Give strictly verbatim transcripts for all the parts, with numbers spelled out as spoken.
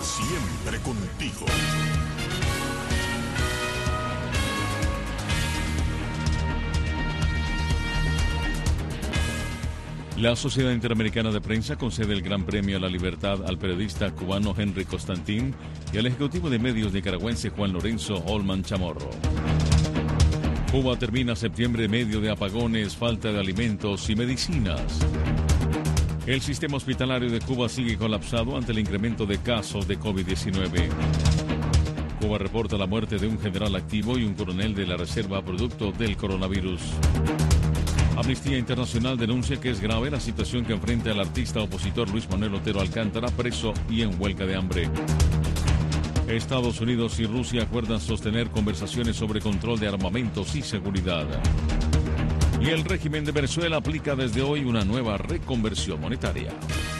siempre contigo. La Sociedad Interamericana de Prensa concede el Gran Premio a la Libertad al periodista cubano Henry Constantin y al ejecutivo de medios nicaragüense Juan Lorenzo Holman Chamorro. Cuba termina septiembre medio de apagones, falta de alimentos y medicinas. El sistema hospitalario de Cuba sigue colapsado ante el incremento de casos de COVID diecinueve. Cuba reporta la muerte de un general activo y un coronel de la reserva producto del coronavirus. Amnistía Internacional denuncia que es grave la situación que enfrenta el artista opositor Luis Manuel Otero Alcántara, preso y en huelga de hambre. Estados Unidos y Rusia acuerdan sostener conversaciones sobre control de armamentos y seguridad. Y el régimen de Venezuela aplica desde hoy una nueva reconversión monetaria.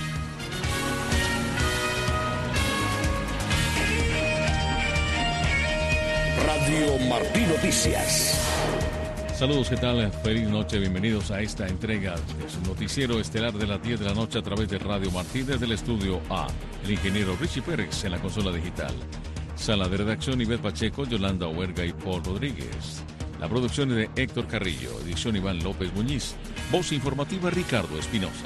Radio Martí Noticias. Saludos, ¿qué tal? Feliz noche, bienvenidos a esta entrega de su noticiero estelar de las diez de la noche a través de Radio Martí desde el estudio A. El ingeniero Richie Pérez en la consola digital. Sala de redacción Ivette Pacheco, Yolanda Huerga y Paul Rodríguez. La producción es de Héctor Carrillo, edición Iván López Muñiz, voz informativa Ricardo Espinosa.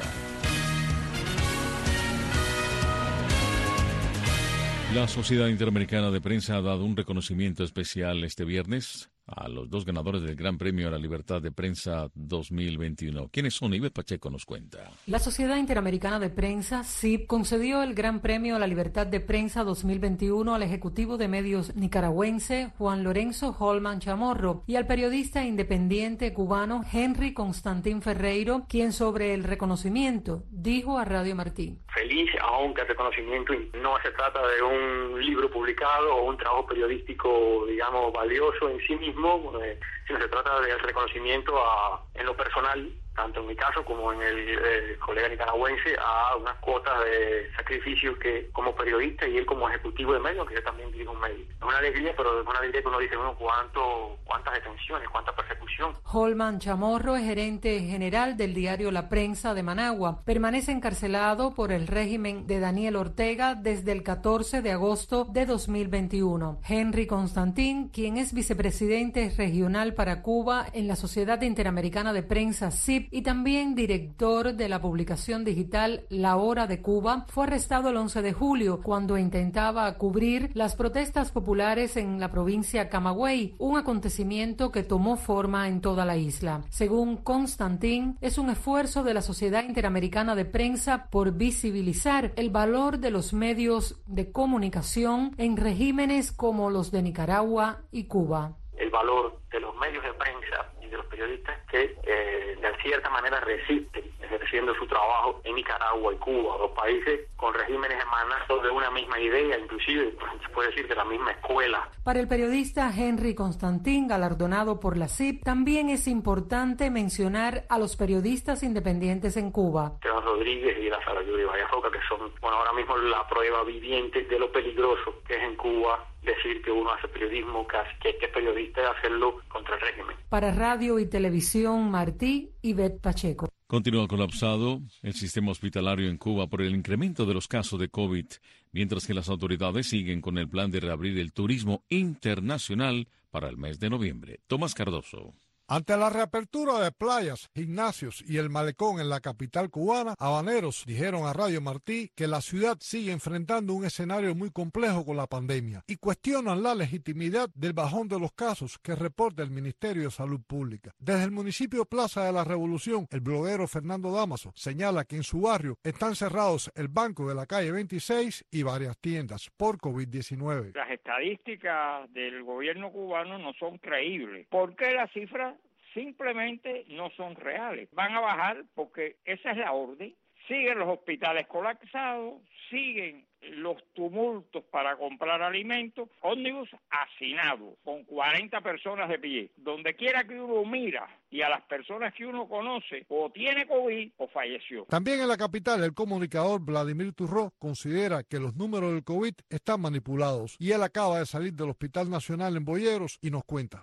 La Sociedad Interamericana de Prensa ha dado un reconocimiento especial este viernes a los dos ganadores del Gran Premio a la Libertad de Prensa dos mil veintiuno. ¿Quiénes son? Ivette Pacheco nos cuenta. La Sociedad Interamericana de Prensa, S I P, concedió el Gran Premio a la Libertad de Prensa dos mil veintiuno al ejecutivo de medios nicaragüense Juan Lorenzo Holman Chamorro y al periodista independiente cubano Henry Constantin Ferreiro, quien sobre el reconocimiento dijo a Radio Martí. Feliz, aunque el reconocimiento no se trata de un libro publicado o un trabajo periodístico, digamos, valioso en sí mismo, eh, sino se trata del reconocimiento a, en lo personal, tanto en mi caso como en el eh, colega nicaragüense, a unas cuotas de sacrificio que como periodista y él como ejecutivo de medios, que yo también dirijo un medio. Es una alegría, pero es una alegría que uno dice, bueno, cuánto, cuántas detenciones, cuánta persecución. Holman Chamorro es gerente general del diario La Prensa de Managua. Permanece encarcelado por el régimen de Daniel Ortega desde el catorce de agosto de dos mil veintiuno. Henry Constantin, quien es vicepresidente regional para Cuba en la Sociedad Interamericana de Prensa S I P, y también director de la publicación digital La Hora de Cuba, fue arrestado el once de julio cuando intentaba cubrir las protestas populares en la provincia Camagüey, un acontecimiento que tomó forma en toda la isla. Según Constantin, es un esfuerzo de la Sociedad Interamericana de Prensa por visibilizar el valor de los medios de comunicación en regímenes como los de Nicaragua y Cuba. El valor de los medios de prensa y de los periodistas que eh, de cierta manera resisten ejerciendo su trabajo en Nicaragua y Cuba, dos países con regímenes emanados de una misma idea, inclusive se puede decir de la misma escuela. Para el periodista Henry Constantin, galardonado por la S I P, también es importante mencionar a los periodistas independientes en Cuba. Esteban Rodríguez y la Sara Yuri Vallaroca, que son, bueno, ahora mismo la prueba viviente de lo peligroso que es en Cuba decir que uno hace periodismo, que es periodista y hacerlo contra el régimen. Para Radio y Televisión Martí, Ivette Pacheco. Continúa colapsado el sistema hospitalario en Cuba por el incremento de los casos de COVID, mientras que las autoridades siguen con el plan de reabrir el turismo internacional para el mes de noviembre. Tomás Cardoso. Ante la reapertura de playas, gimnasios y el malecón en la capital cubana, habaneros dijeron a Radio Martí que la ciudad sigue enfrentando un escenario muy complejo con la pandemia y cuestionan la legitimidad del bajón de los casos que reporta el Ministerio de Salud Pública. Desde el municipio Plaza de la Revolución, el bloguero Fernando Damaso señala que en su barrio están cerrados el banco de la calle veintiséis y varias tiendas por COVID diecinueve. Las estadísticas del gobierno cubano no son creíbles. ¿Por qué las cifras simplemente no son reales? Van a bajar porque esa es la orden. Siguen los hospitales colapsados, siguen los tumultos para comprar alimentos, ómnibus hacinados, con cuarenta personas de pie. Donde quiera que uno mira y a las personas que uno conoce, o tiene COVID o falleció. También en la capital, el comunicador Vladimir Turró considera que los números del COVID están manipulados y él acaba de salir del Hospital Nacional en Boyeros y nos cuenta. En el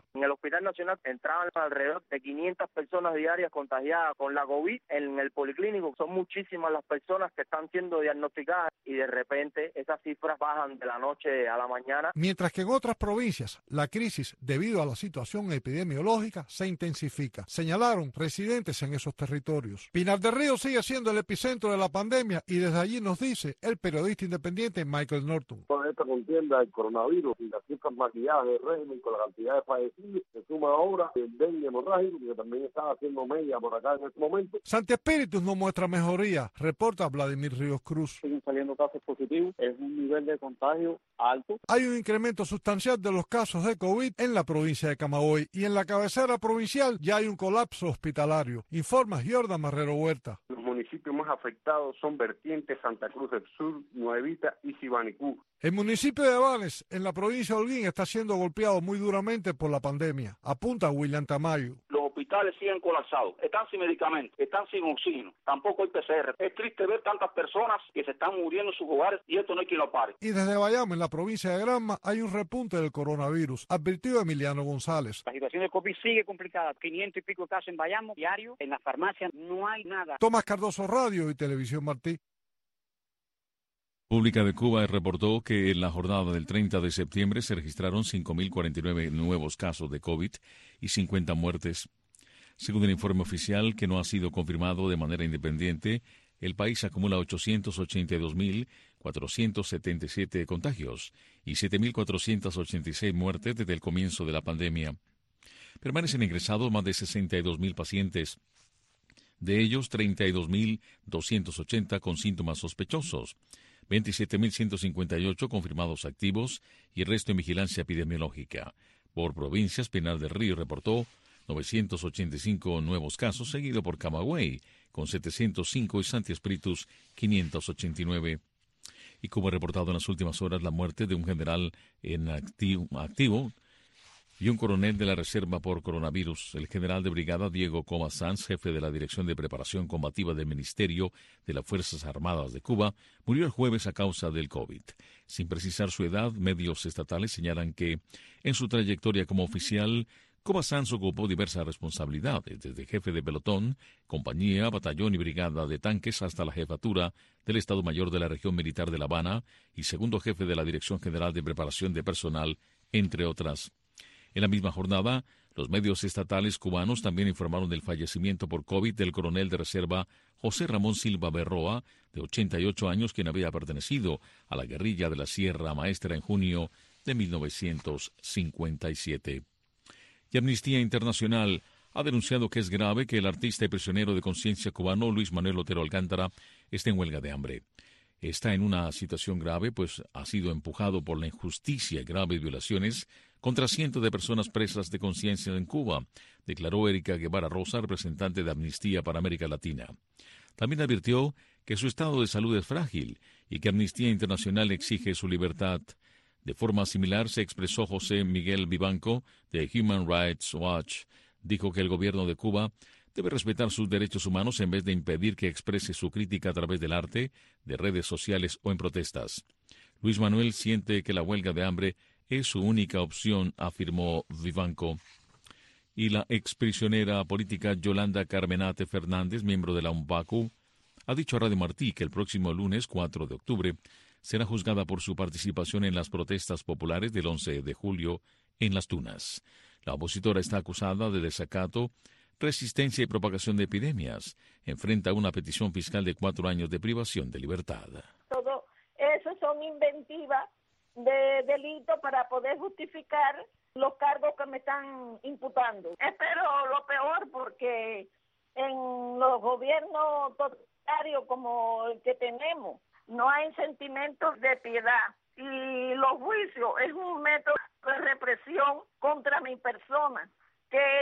Hospital Nacional entraban alrededor de quinientas personas diarias contagiadas con la COVID. En el policlínico son muchísimas las personas que están siendo diagnosticadas y de repente esas cifras bajan de la noche a la mañana. Mientras que en otras provincias la crisis debido a la situación epidemiológica se intensifica, señalaron residentes en esos territorios. Pinar del Río sigue siendo el epicentro de la pandemia y desde allí nos dice el periodista independiente Michael Norton. Con esta contienda del coronavirus y las cifras maquilladas del régimen con la cantidad de fallecidos, se suma ahora el dengue hemorrágico, que también está haciendo media por acá en este momento. Santi Espíritus no muestra mejoría, reporta Vladimir Ríos Cruz. Siguen saliendo casos positivos, es un nivel de contagio alto. Hay un incremento sustancial de los casos de COVID en la provincia de Camagüey y en la cabecera provincial ya hay un colapso hospitalario, informa Jordan Marrero Huerta. Los municipios más afectados son Vertientes, Santa Cruz del Sur, Nuevita y Sibanicú. El municipio de Banes, en la provincia de Holguín, está siendo golpeado muy duramente por la pandemia, apunta William Tamayo. Los hospitales siguen colapsados, están sin medicamentos, están sin oxígeno, tampoco hay P C R. Es triste ver tantas personas que se están muriendo en sus hogares y esto no hay quien lo pare. Y desde Bayamo, en la provincia de Granma, hay un repunte del coronavirus, advirtió Emiliano González. La situación de COVID sigue complicada, quinientos y pico casos en Bayamo diario, en las farmacias no hay nada. Tomás Cardoso, Radio y Televisión Martí. República de Cuba reportó que en la jornada del treinta de septiembre se registraron cinco mil cuarenta y nueve nuevos casos de COVID y cincuenta muertes. Según el informe oficial, que no ha sido confirmado de manera independiente, el país acumula ochocientos ochenta y dos mil cuatrocientos setenta y siete contagios y siete mil cuatrocientos ochenta y seis muertes desde el comienzo de la pandemia. Permanecen ingresados más de sesenta y dos mil pacientes. De ellos, treinta y dos mil doscientos ochenta con síntomas sospechosos, veintisiete mil ciento cincuenta y ocho confirmados activos y el resto en vigilancia epidemiológica. Por provincias, Pinar del Río reportó novecientos ochenta y cinco nuevos casos, seguido por Camagüey, con setecientos cinco y Santi Espíritus, quinientos ochenta y nueve. Y como ha reportado en las últimas horas la muerte de un general en activo, activo y un coronel de la Reserva por coronavirus. El general de brigada Diego Coma Sanz, jefe de la Dirección de Preparación Combativa del Ministerio de las Fuerzas Armadas de Cuba, murió el jueves a causa del COVID. Sin precisar su edad, medios estatales señalan que en su trayectoria como oficial, Coma Sanz ocupó diversas responsabilidades, desde jefe de pelotón, compañía, batallón y brigada de tanques hasta la jefatura del Estado Mayor de la Región Militar de La Habana y segundo jefe de la Dirección General de Preparación de Personal, entre otras. En la misma jornada, los medios estatales cubanos también informaron del fallecimiento por COVID del coronel de reserva José Ramón Silva Berroa, de ochenta y ocho años, quien había pertenecido a la guerrilla de la Sierra Maestra en junio de mil novecientos cincuenta y siete. Y Amnistía Internacional ha denunciado que es grave que el artista y prisionero de conciencia cubano Luis Manuel Otero Alcántara esté en huelga de hambre. Está en una situación grave, pues ha sido empujado por la injusticia y graves violaciones contra cientos de personas presas de conciencia en Cuba, declaró Erika Guevara Rosa, representante de Amnistía para América Latina. También advirtió que su estado de salud es frágil y que Amnistía Internacional exige su libertad. De forma similar se expresó José Miguel Vivanco, de Human Rights Watch. Dijo que el gobierno de Cuba debe respetar sus derechos humanos en vez de impedir que exprese su crítica a través del arte, de redes sociales o en protestas. Luis Manuel siente que la huelga de hambre es su única opción, afirmó Vivanco. Y la exprisionera política Yolanda Carmenate Fernández, miembro de la UNPACU, ha dicho a Radio Martí que el próximo lunes cuatro de octubre será juzgada por su participación en las protestas populares del once de julio en Las Tunas. La opositora está acusada de desacato, resistencia y propagación de epidemias. Enfrenta una petición fiscal de cuatro años de privación de libertad. Todo eso son inventivas de delito para poder justificar los cargos que me están imputando. Espero lo peor porque en los gobiernos totalitarios como el que tenemos no hay sentimientos de piedad y los juicios es un método de represión contra mi persona que ellos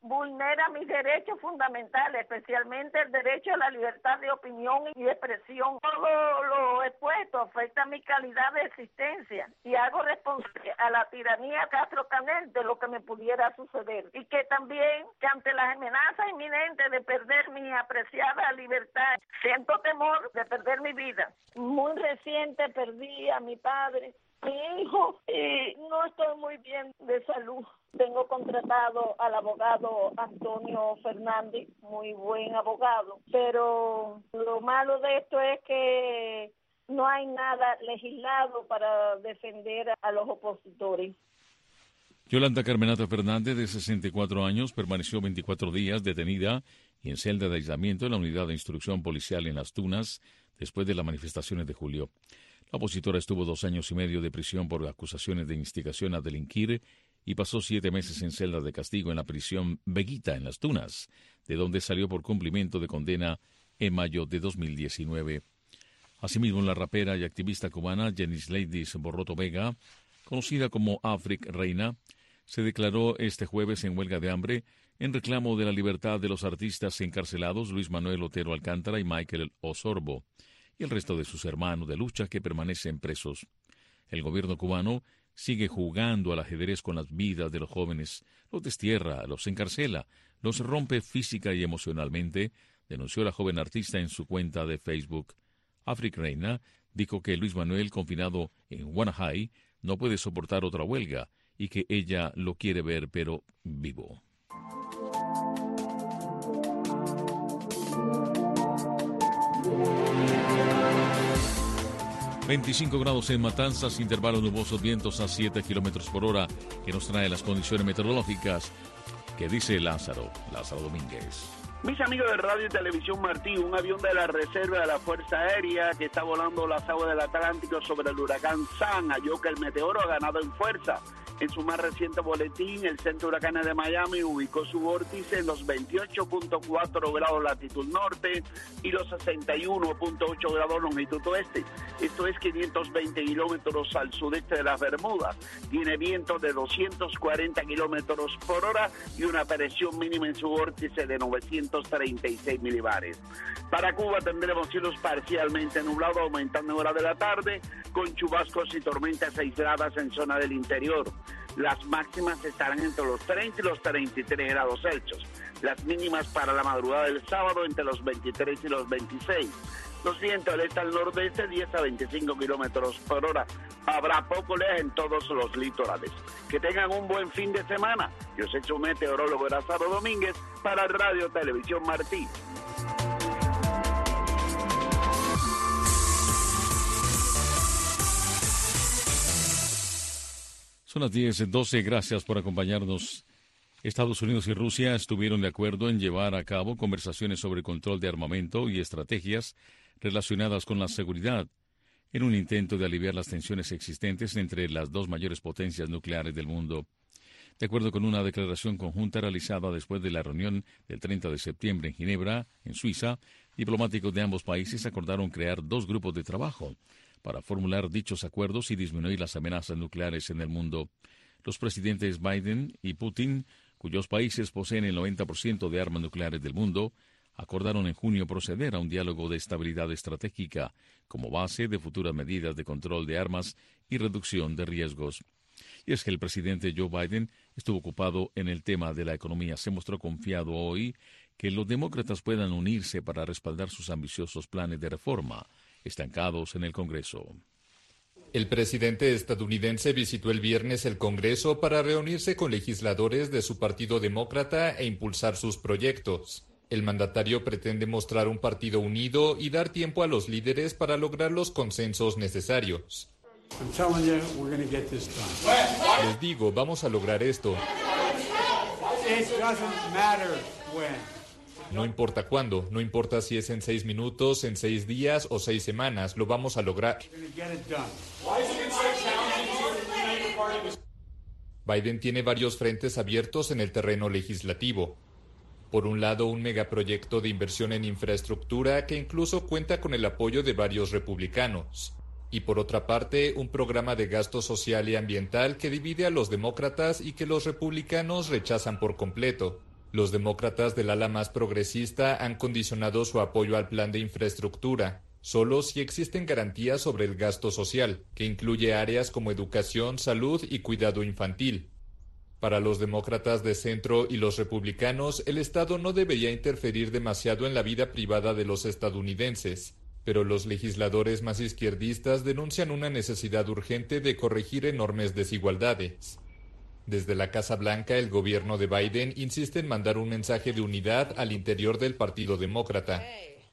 vulnera mis derechos fundamentales, especialmente el derecho a la libertad de opinión y expresión. Todo lo expuesto afecta mi calidad de existencia y hago responsable a la tiranía Castro Canel de lo que me pudiera suceder. Y que también, que ante las amenazas inminentes de perder mi apreciada libertad, siento temor de perder mi vida. Muy reciente perdí a mi padre, mi hijo, y no estoy muy bien de salud. Tengo contratado al abogado Antonio Fernández, muy buen abogado, pero lo malo de esto es que no hay nada legislado para defender a los opositores. Yolanda Carmenata Fernández, de sesenta y cuatro años, permaneció veinticuatro días detenida y en celda de aislamiento en la unidad de instrucción policial en Las Tunas después de las manifestaciones de julio. La opositora estuvo dos años y medio de prisión por acusaciones de instigación a delinquir y pasó siete meses en celda de castigo en la prisión Veguita en Las Tunas, de donde salió por cumplimiento de condena en mayo de dos mil diecinueve. Asimismo, la rapera y activista cubana Jenis Leidis Borroto Vega, conocida como Afric Reina, se declaró este jueves en huelga de hambre en reclamo de la libertad de los artistas encarcelados Luis Manuel Otero Alcántara y Michael Osorbo, y el resto de sus hermanos de lucha que permanecen presos. El gobierno cubano sigue jugando al ajedrez con las vidas de los jóvenes, los destierra, los encarcela, los rompe física y emocionalmente, denunció la joven artista en su cuenta de Facebook. Afric Reina dijo que Luis Manuel, confinado en Guanajay, no puede soportar otra huelga y que ella lo quiere ver, pero vivo. veinticinco grados en Matanzas, intervalos nubosos, vientos a siete kilómetros por hora, que nos trae las condiciones meteorológicas. ¿Qué dice Lázaro? Lázaro Domínguez. Mis amigos de Radio y Televisión Martí, un avión de la Reserva de la Fuerza Aérea que está volando las aguas del Atlántico sobre el huracán San, halló que el meteoro ha ganado en fuerza. En su más reciente boletín, el Centro de Huracanes de Miami ubicó su vórtice en los veintiocho punto cuatro grados latitud norte y los sesenta y uno punto ocho grados longitud oeste. Esto es quinientos veinte kilómetros al sudeste de las Bermudas. Tiene vientos de doscientos cuarenta kilómetros por hora y una presión mínima en su vórtice de novecientos treinta y seis milibares. Para Cuba tendremos cielos parcialmente nublados, aumentando en hora de la tarde, con chubascos y tormentas aisladas en zona del interior. Las máximas estarán entre los treinta y los treinta y tres grados Celsius. Las mínimas para la madrugada del sábado entre los veintitrés y los veintiséis. Los vientos del este al nordeste diez a veinticinco kilómetros por hora. Habrá poco lejos en todos los litorales. Que tengan un buen fin de semana. Yo soy su meteorólogo Lázaro Domínguez para Radio Televisión Martí. Son las diez doce, gracias por acompañarnos. Estados Unidos y Rusia estuvieron de acuerdo en llevar a cabo conversaciones sobre control de armamento y estrategias relacionadas con la seguridad, en un intento de aliviar las tensiones existentes entre las dos mayores potencias nucleares del mundo. De acuerdo con una declaración conjunta realizada después de la reunión del treinta de septiembre en Ginebra, en Suiza, diplomáticos de ambos países acordaron crear dos grupos de trabajo para formular dichos acuerdos y disminuir las amenazas nucleares en el mundo. Los presidentes Biden y Putin, cuyos países poseen el noventa por ciento de armas nucleares del mundo, acordaron en junio proceder a un diálogo de estabilidad estratégica como base de futuras medidas de control de armas y reducción de riesgos. Y es que el presidente Joe Biden estuvo ocupado en el tema de la economía. Se mostró confiado hoy que los demócratas puedan unirse para respaldar sus ambiciosos planes de reforma, estancados en el Congreso. El presidente estadounidense visitó el viernes el Congreso para reunirse con legisladores de su partido demócrata e impulsar sus proyectos. El mandatario pretende mostrar un partido unido y dar tiempo a los líderes para lograr los consensos necesarios. Les digo, vamos a lograr esto. No importa cuándo, no importa si es en seis minutos, en seis días o seis semanas, lo vamos a lograr. Biden tiene varios frentes abiertos en el terreno legislativo. Por un lado, un megaproyecto de inversión en infraestructura que incluso cuenta con el apoyo de varios republicanos. Y por otra parte, un programa de gasto social y ambiental que divide a los demócratas y que los republicanos rechazan por completo. Los demócratas del ala más progresista han condicionado su apoyo al plan de infraestructura solo si existen garantías sobre el gasto social, que incluye áreas como educación, salud y cuidado infantil. Para los demócratas de centro y los republicanos, el Estado no debería interferir demasiado en la vida privada de los estadounidenses, pero los legisladores más izquierdistas denuncian una necesidad urgente de corregir enormes desigualdades. Desde la Casa Blanca, el gobierno de Biden insiste en mandar un mensaje de unidad al interior del Partido Demócrata.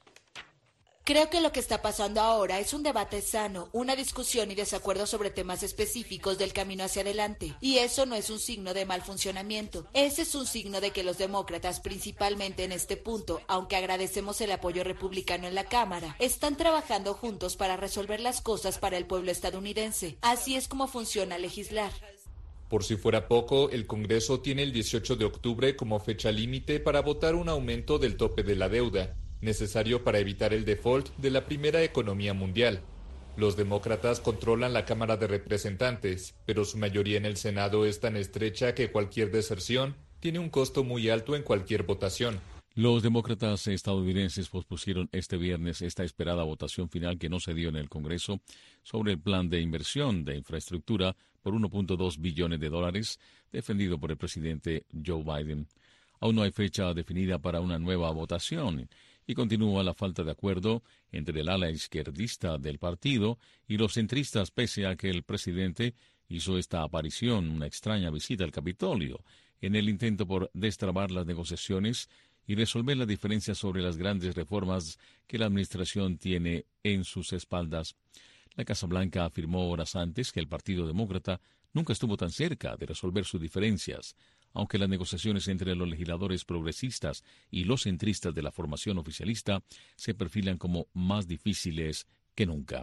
Creo que lo que está pasando ahora es un debate sano, una discusión y desacuerdo sobre temas específicos del camino hacia adelante. Y eso no es un signo de mal funcionamiento. Ese es un signo de que los demócratas, principalmente en este punto, aunque agradecemos el apoyo republicano en la Cámara, están trabajando juntos para resolver las cosas para el pueblo estadounidense. Así es como funciona legislar. Por si fuera poco, el Congreso tiene el dieciocho de octubre como fecha límite para votar un aumento del tope de la deuda, necesario para evitar el default de la primera economía mundial. Los demócratas controlan la Cámara de Representantes, pero su mayoría en el Senado es tan estrecha que cualquier deserción tiene un costo muy alto en cualquier votación. Los demócratas estadounidenses pospusieron este viernes esta esperada votación final que no se dio en el Congreso sobre el plan de inversión de infraestructura por uno punto dos billones de dólares defendido por el presidente Joe Biden. Aún no hay fecha definida para una nueva votación y continúa la falta de acuerdo entre el ala izquierdista del partido y los centristas, pese a que el presidente hizo esta aparición, una extraña visita al Capitolio, en el intento por destrabar las negociaciones y resolver las diferencias sobre las grandes reformas que la administración tiene en sus espaldas. La Casa Blanca afirmó horas antes que el Partido Demócrata nunca estuvo tan cerca de resolver sus diferencias, aunque las negociaciones entre los legisladores progresistas y los centristas de la formación oficialista se perfilan como más difíciles que nunca.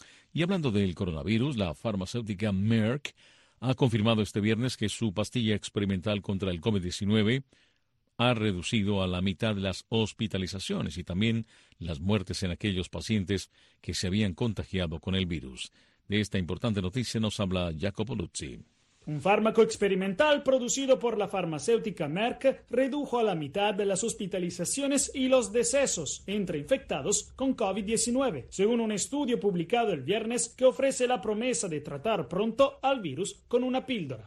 Y hablando del coronavirus, la farmacéutica Merck ha confirmado este viernes que su pastilla experimental contra el COVID diecinueve ha reducido a la mitad las hospitalizaciones y también las muertes en aquellos pacientes que se habían contagiado con el virus. De esta importante noticia nos habla Jacopo Luzzi. Un fármaco experimental producido por la farmacéutica Merck redujo a la mitad de las hospitalizaciones y los decesos entre infectados con COVID diecinueve, según un estudio publicado el viernes que ofrece la promesa de tratar pronto al virus con una píldora.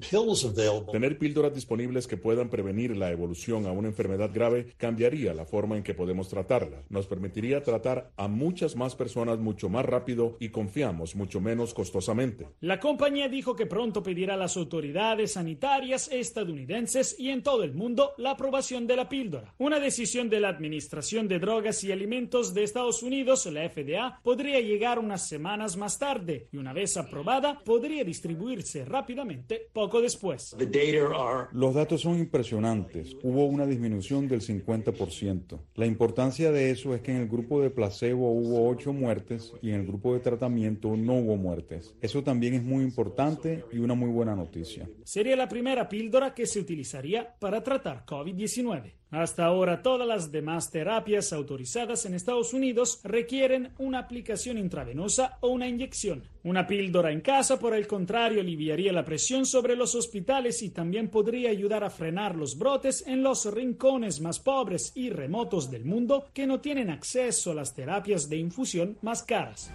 Tener píldoras disponibles que puedan prevenir la evolución a una enfermedad grave cambiaría la forma en que podemos tratarla. Nos permitiría tratar a muchas más personas mucho más rápido y confiamos mucho menos costosamente. La compañía dijo que pronto pedirá a las autoridades sanitarias estadounidenses y en todo el mundo la aprobación de la píldora. Una decisión de la Administración de Drogas y Alimentos de Estados Unidos, la F D A, podría llegar unas semanas más tarde y una vez aprobada podría distribuirse rápidamente poco después. Los datos son impresionantes. Hubo una disminución del cincuenta por ciento. La importancia de eso es que en el grupo de placebo hubo ocho muertes y en el grupo de tratamiento no hubo muertes. Eso también es muy importante y una muy buena noticia. Sería la primera píldora que se utilizaría para tratar COVID diecinueve. Hasta ahora, todas las demás terapias autorizadas en Estados Unidos requieren una aplicación intravenosa o una inyección. Una píldora en casa, por el contrario, aliviaría la presión sobre los hospitales y también podría ayudar a frenar los brotes en los rincones más pobres y remotos del mundo que no tienen acceso a las terapias de infusión más caras.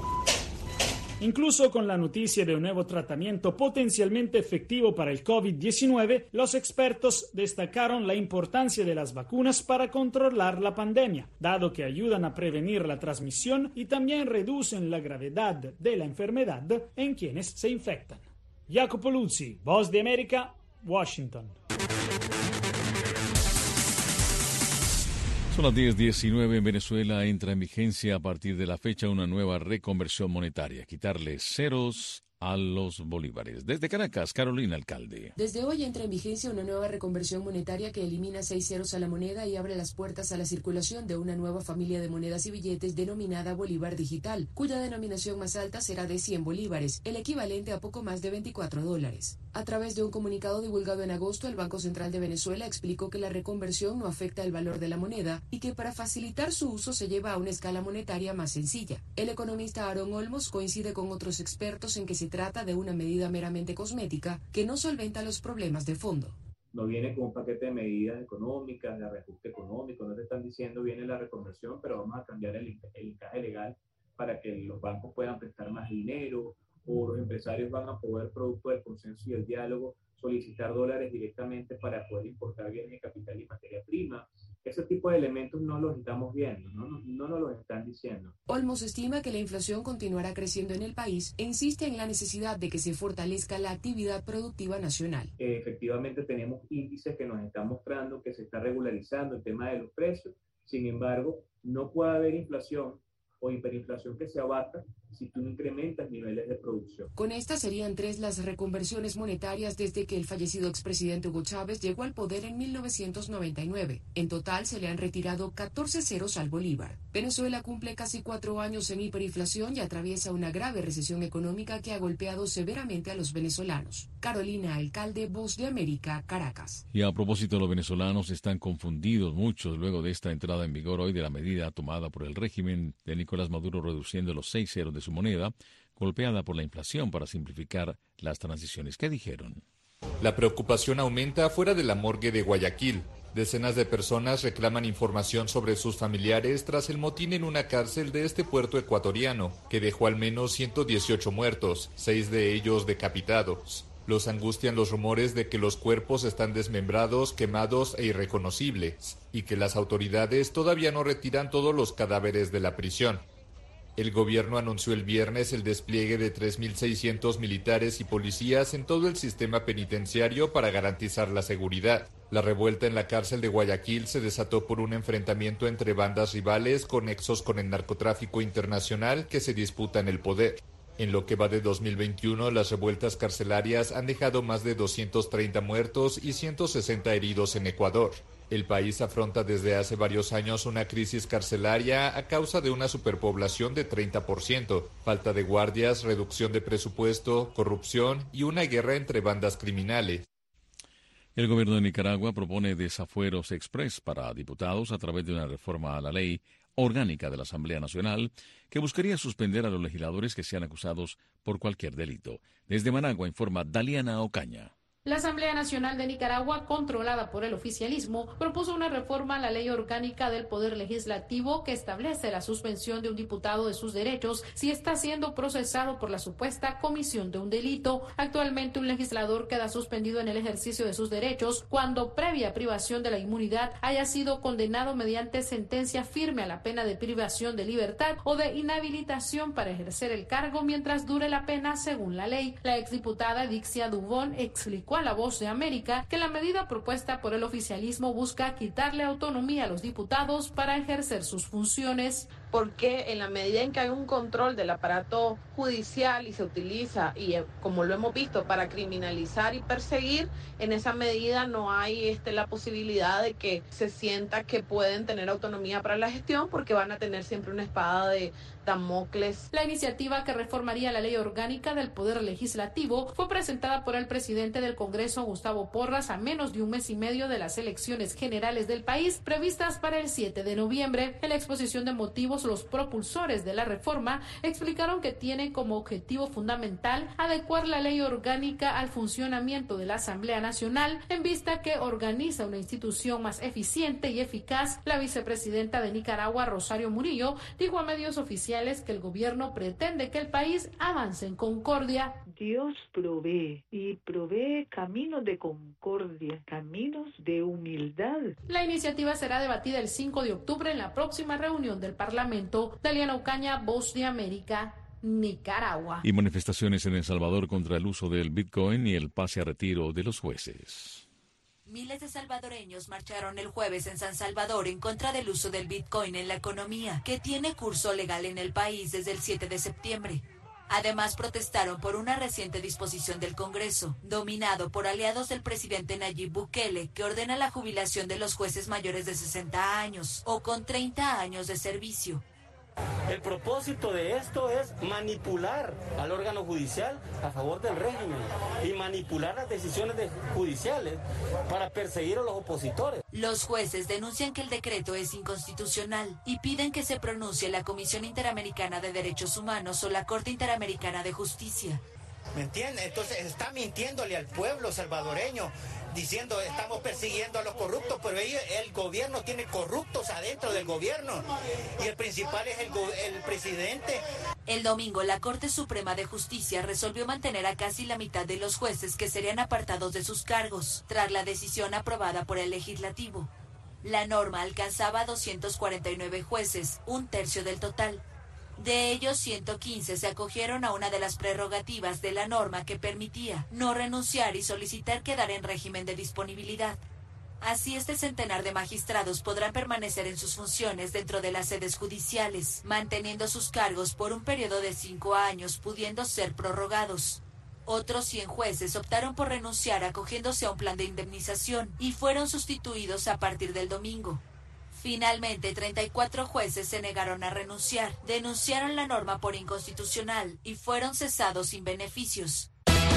Incluso con la noticia de un nuevo tratamiento potencialmente efectivo para el COVID diecinueve, los expertos destacaron la importancia de las vacunas para controlar la pandemia, dado que ayudan a prevenir la transmisión y también reducen la gravedad de la enfermedad en quienes se infectan. Jacopo Luzzi, Voz de América, Washington. Son las diez diecinueve en Venezuela. Entra en vigencia a partir de la fecha una nueva reconversión monetaria. Quitarle ceros a los bolívares. Desde Caracas, Carolina Alcalde. Desde hoy entra en vigencia una nueva reconversión monetaria que elimina seis ceros a la moneda y abre las puertas a la circulación de una nueva familia de monedas y billetes denominada Bolívar Digital, cuya denominación más alta será de cien bolívares, el equivalente a poco más de veinticuatro dólares. A través de un comunicado divulgado en agosto, el Banco Central de Venezuela explicó que la reconversión no afecta el valor de la moneda y que para facilitar su uso se lleva a una escala monetaria más sencilla. El economista Aaron Olmos coincide con otros expertos en que se trata de una medida meramente cosmética que no solventa los problemas de fondo. no viene con un paquete de medidas económicas, de reajuste económico, no te están diciendo viene la reconversión, pero vamos a cambiar el, el encaje legal para que los bancos puedan prestar más dinero, o los empresarios van a poder, producto del consenso y el diálogo, solicitar dólares directamente para poder importar bienes de capital y materia prima. Ese tipo de elementos no los estamos viendo, no, no, no nos los están diciendo. Olmos estima que la inflación continuará creciendo en el país e insiste en la necesidad de que se fortalezca la actividad productiva nacional. Eh, efectivamente tenemos índices que nos están mostrando que se está regularizando el tema de los precios, sin embargo, no puede haber inflación o hiperinflación que se abata si tú no incrementas niveles de producción. Con estas serían tres las reconversiones monetarias desde que el fallecido expresidente Hugo Chávez llegó al poder en mil novecientos noventa y nueve. En total se le han retirado catorce ceros al bolívar. Venezuela cumple casi cuatro años en hiperinflación y atraviesa una grave recesión económica que ha golpeado severamente a los venezolanos. Carolina Alcalde, Voz de América, Caracas. Y a propósito, los venezolanos están confundidos muchos luego de esta entrada en vigor hoy de la medida tomada por el régimen de Nicolás Maduro reduciendo los seis ceros de su moneda, golpeada por la inflación para simplificar las transiciones. ¿Qué dijeron? La preocupación aumenta fuera de la morgue de Guayaquil. Decenas de personas reclaman información sobre sus familiares tras el motín en una cárcel de este puerto ecuatoriano, que dejó al menos ciento dieciocho muertos, seis de ellos decapitados. Los angustian los rumores de que los cuerpos están desmembrados, quemados e irreconocibles, y que las autoridades todavía no retiran todos los cadáveres de la prisión. El gobierno anunció el viernes el despliegue de tres mil seiscientos militares y policías en todo el sistema penitenciario para garantizar la seguridad. La revuelta en la cárcel de Guayaquil se desató por un enfrentamiento entre bandas rivales con nexos con el narcotráfico internacional que se disputan el poder. En lo que va de dos mil veintiuno, las revueltas carcelarias han dejado más de doscientos treinta muertos y ciento sesenta heridos en Ecuador. El país afronta desde hace varios años una crisis carcelaria a causa de una superpoblación de treinta por ciento, falta de guardias, reducción de presupuesto, corrupción y una guerra entre bandas criminales. El gobierno de Nicaragua propone desafueros express para diputados a través de una reforma a la ley orgánica de la Asamblea Nacional que buscaría suspender a los legisladores que sean acusados por cualquier delito. Desde Managua informa Daliana Ocaña. La Asamblea Nacional de Nicaragua, controlada por el oficialismo, propuso una reforma a la ley orgánica del Poder Legislativo que establece la suspensión de un diputado de sus derechos si está siendo procesado por la supuesta comisión de un delito. Actualmente, un legislador queda suspendido en el ejercicio de sus derechos cuando, previa privación de la inmunidad, haya sido condenado mediante sentencia firme a la pena de privación de libertad o de inhabilitación para ejercer el cargo mientras dure la pena según la ley. La exdiputada Dixia Dubón explicó a La Voz de América que la medida propuesta por el oficialismo busca quitarle autonomía a los diputados para ejercer sus funciones. Porque en la medida en que hay un control del aparato judicial y se utiliza, y como lo hemos visto, para criminalizar y perseguir, en esa medida no hay este, la posibilidad de que se sienta que pueden tener autonomía para la gestión porque van a tener siempre una espada de Damocles. La iniciativa que reformaría la ley orgánica del Poder Legislativo fue presentada por el presidente del Congreso, Gustavo Porras, a menos de un mes y medio de las elecciones generales del país previstas para el siete de noviembre. En la exposición de motivos, los propulsores de la reforma explicaron que tiene como objetivo fundamental adecuar la ley orgánica al funcionamiento de la Asamblea Nacional en vista que organiza una institución más eficiente y eficaz. La vicepresidenta de Nicaragua, Rosario Murillo, dijo a medios oficiales que el gobierno pretende que el país avance en concordia. Dios provee y provee caminos de concordia, caminos de humildad. La iniciativa será debatida el cinco de octubre en la próxima reunión del Parlamento. Daliana Ocaña, Voz de América, Nicaragua. Y manifestaciones en El Salvador contra el uso del Bitcoin y el pase a retiro de los jueces. Miles de salvadoreños marcharon el jueves en San Salvador en contra del uso del Bitcoin en la economía, que tiene curso legal en el país desde el siete de septiembre. Además, protestaron por una reciente disposición del Congreso, dominado por aliados del presidente Nayib Bukele, que ordena la jubilación de los jueces mayores de sesenta años o con treinta años de servicio. El propósito de esto es manipular al órgano judicial a favor del régimen y manipular las decisiones de judiciales para perseguir a los opositores. Los jueces denuncian que el decreto es inconstitucional y piden que se pronuncie la Comisión Interamericana de Derechos Humanos o la Corte Interamericana de Justicia. ¿Me entiendes? Entonces está mintiéndole al pueblo salvadoreño, diciendo estamos persiguiendo a los corruptos, pero ellos, el gobierno tiene corruptos adentro del gobierno y el principal es el, el presidente. El domingo, la Corte Suprema de Justicia resolvió mantener a casi la mitad de los jueces que serían apartados de sus cargos, tras la decisión aprobada por el Legislativo. La norma alcanzaba a doscientos cuarenta y nueve jueces, un tercio del total. De ellos, ciento quince se acogieron a una de las prerrogativas de la norma que permitía no renunciar y solicitar quedar en régimen de disponibilidad. Así, este centenar de magistrados podrán permanecer en sus funciones dentro de las sedes judiciales, manteniendo sus cargos por un periodo de cinco años, pudiendo ser prorrogados. Otros cien jueces optaron por renunciar acogiéndose a un plan de indemnización y fueron sustituidos a partir del domingo. Finalmente, treinta y cuatro jueces se negaron a renunciar, denunciaron la norma por inconstitucional y fueron cesados sin beneficios.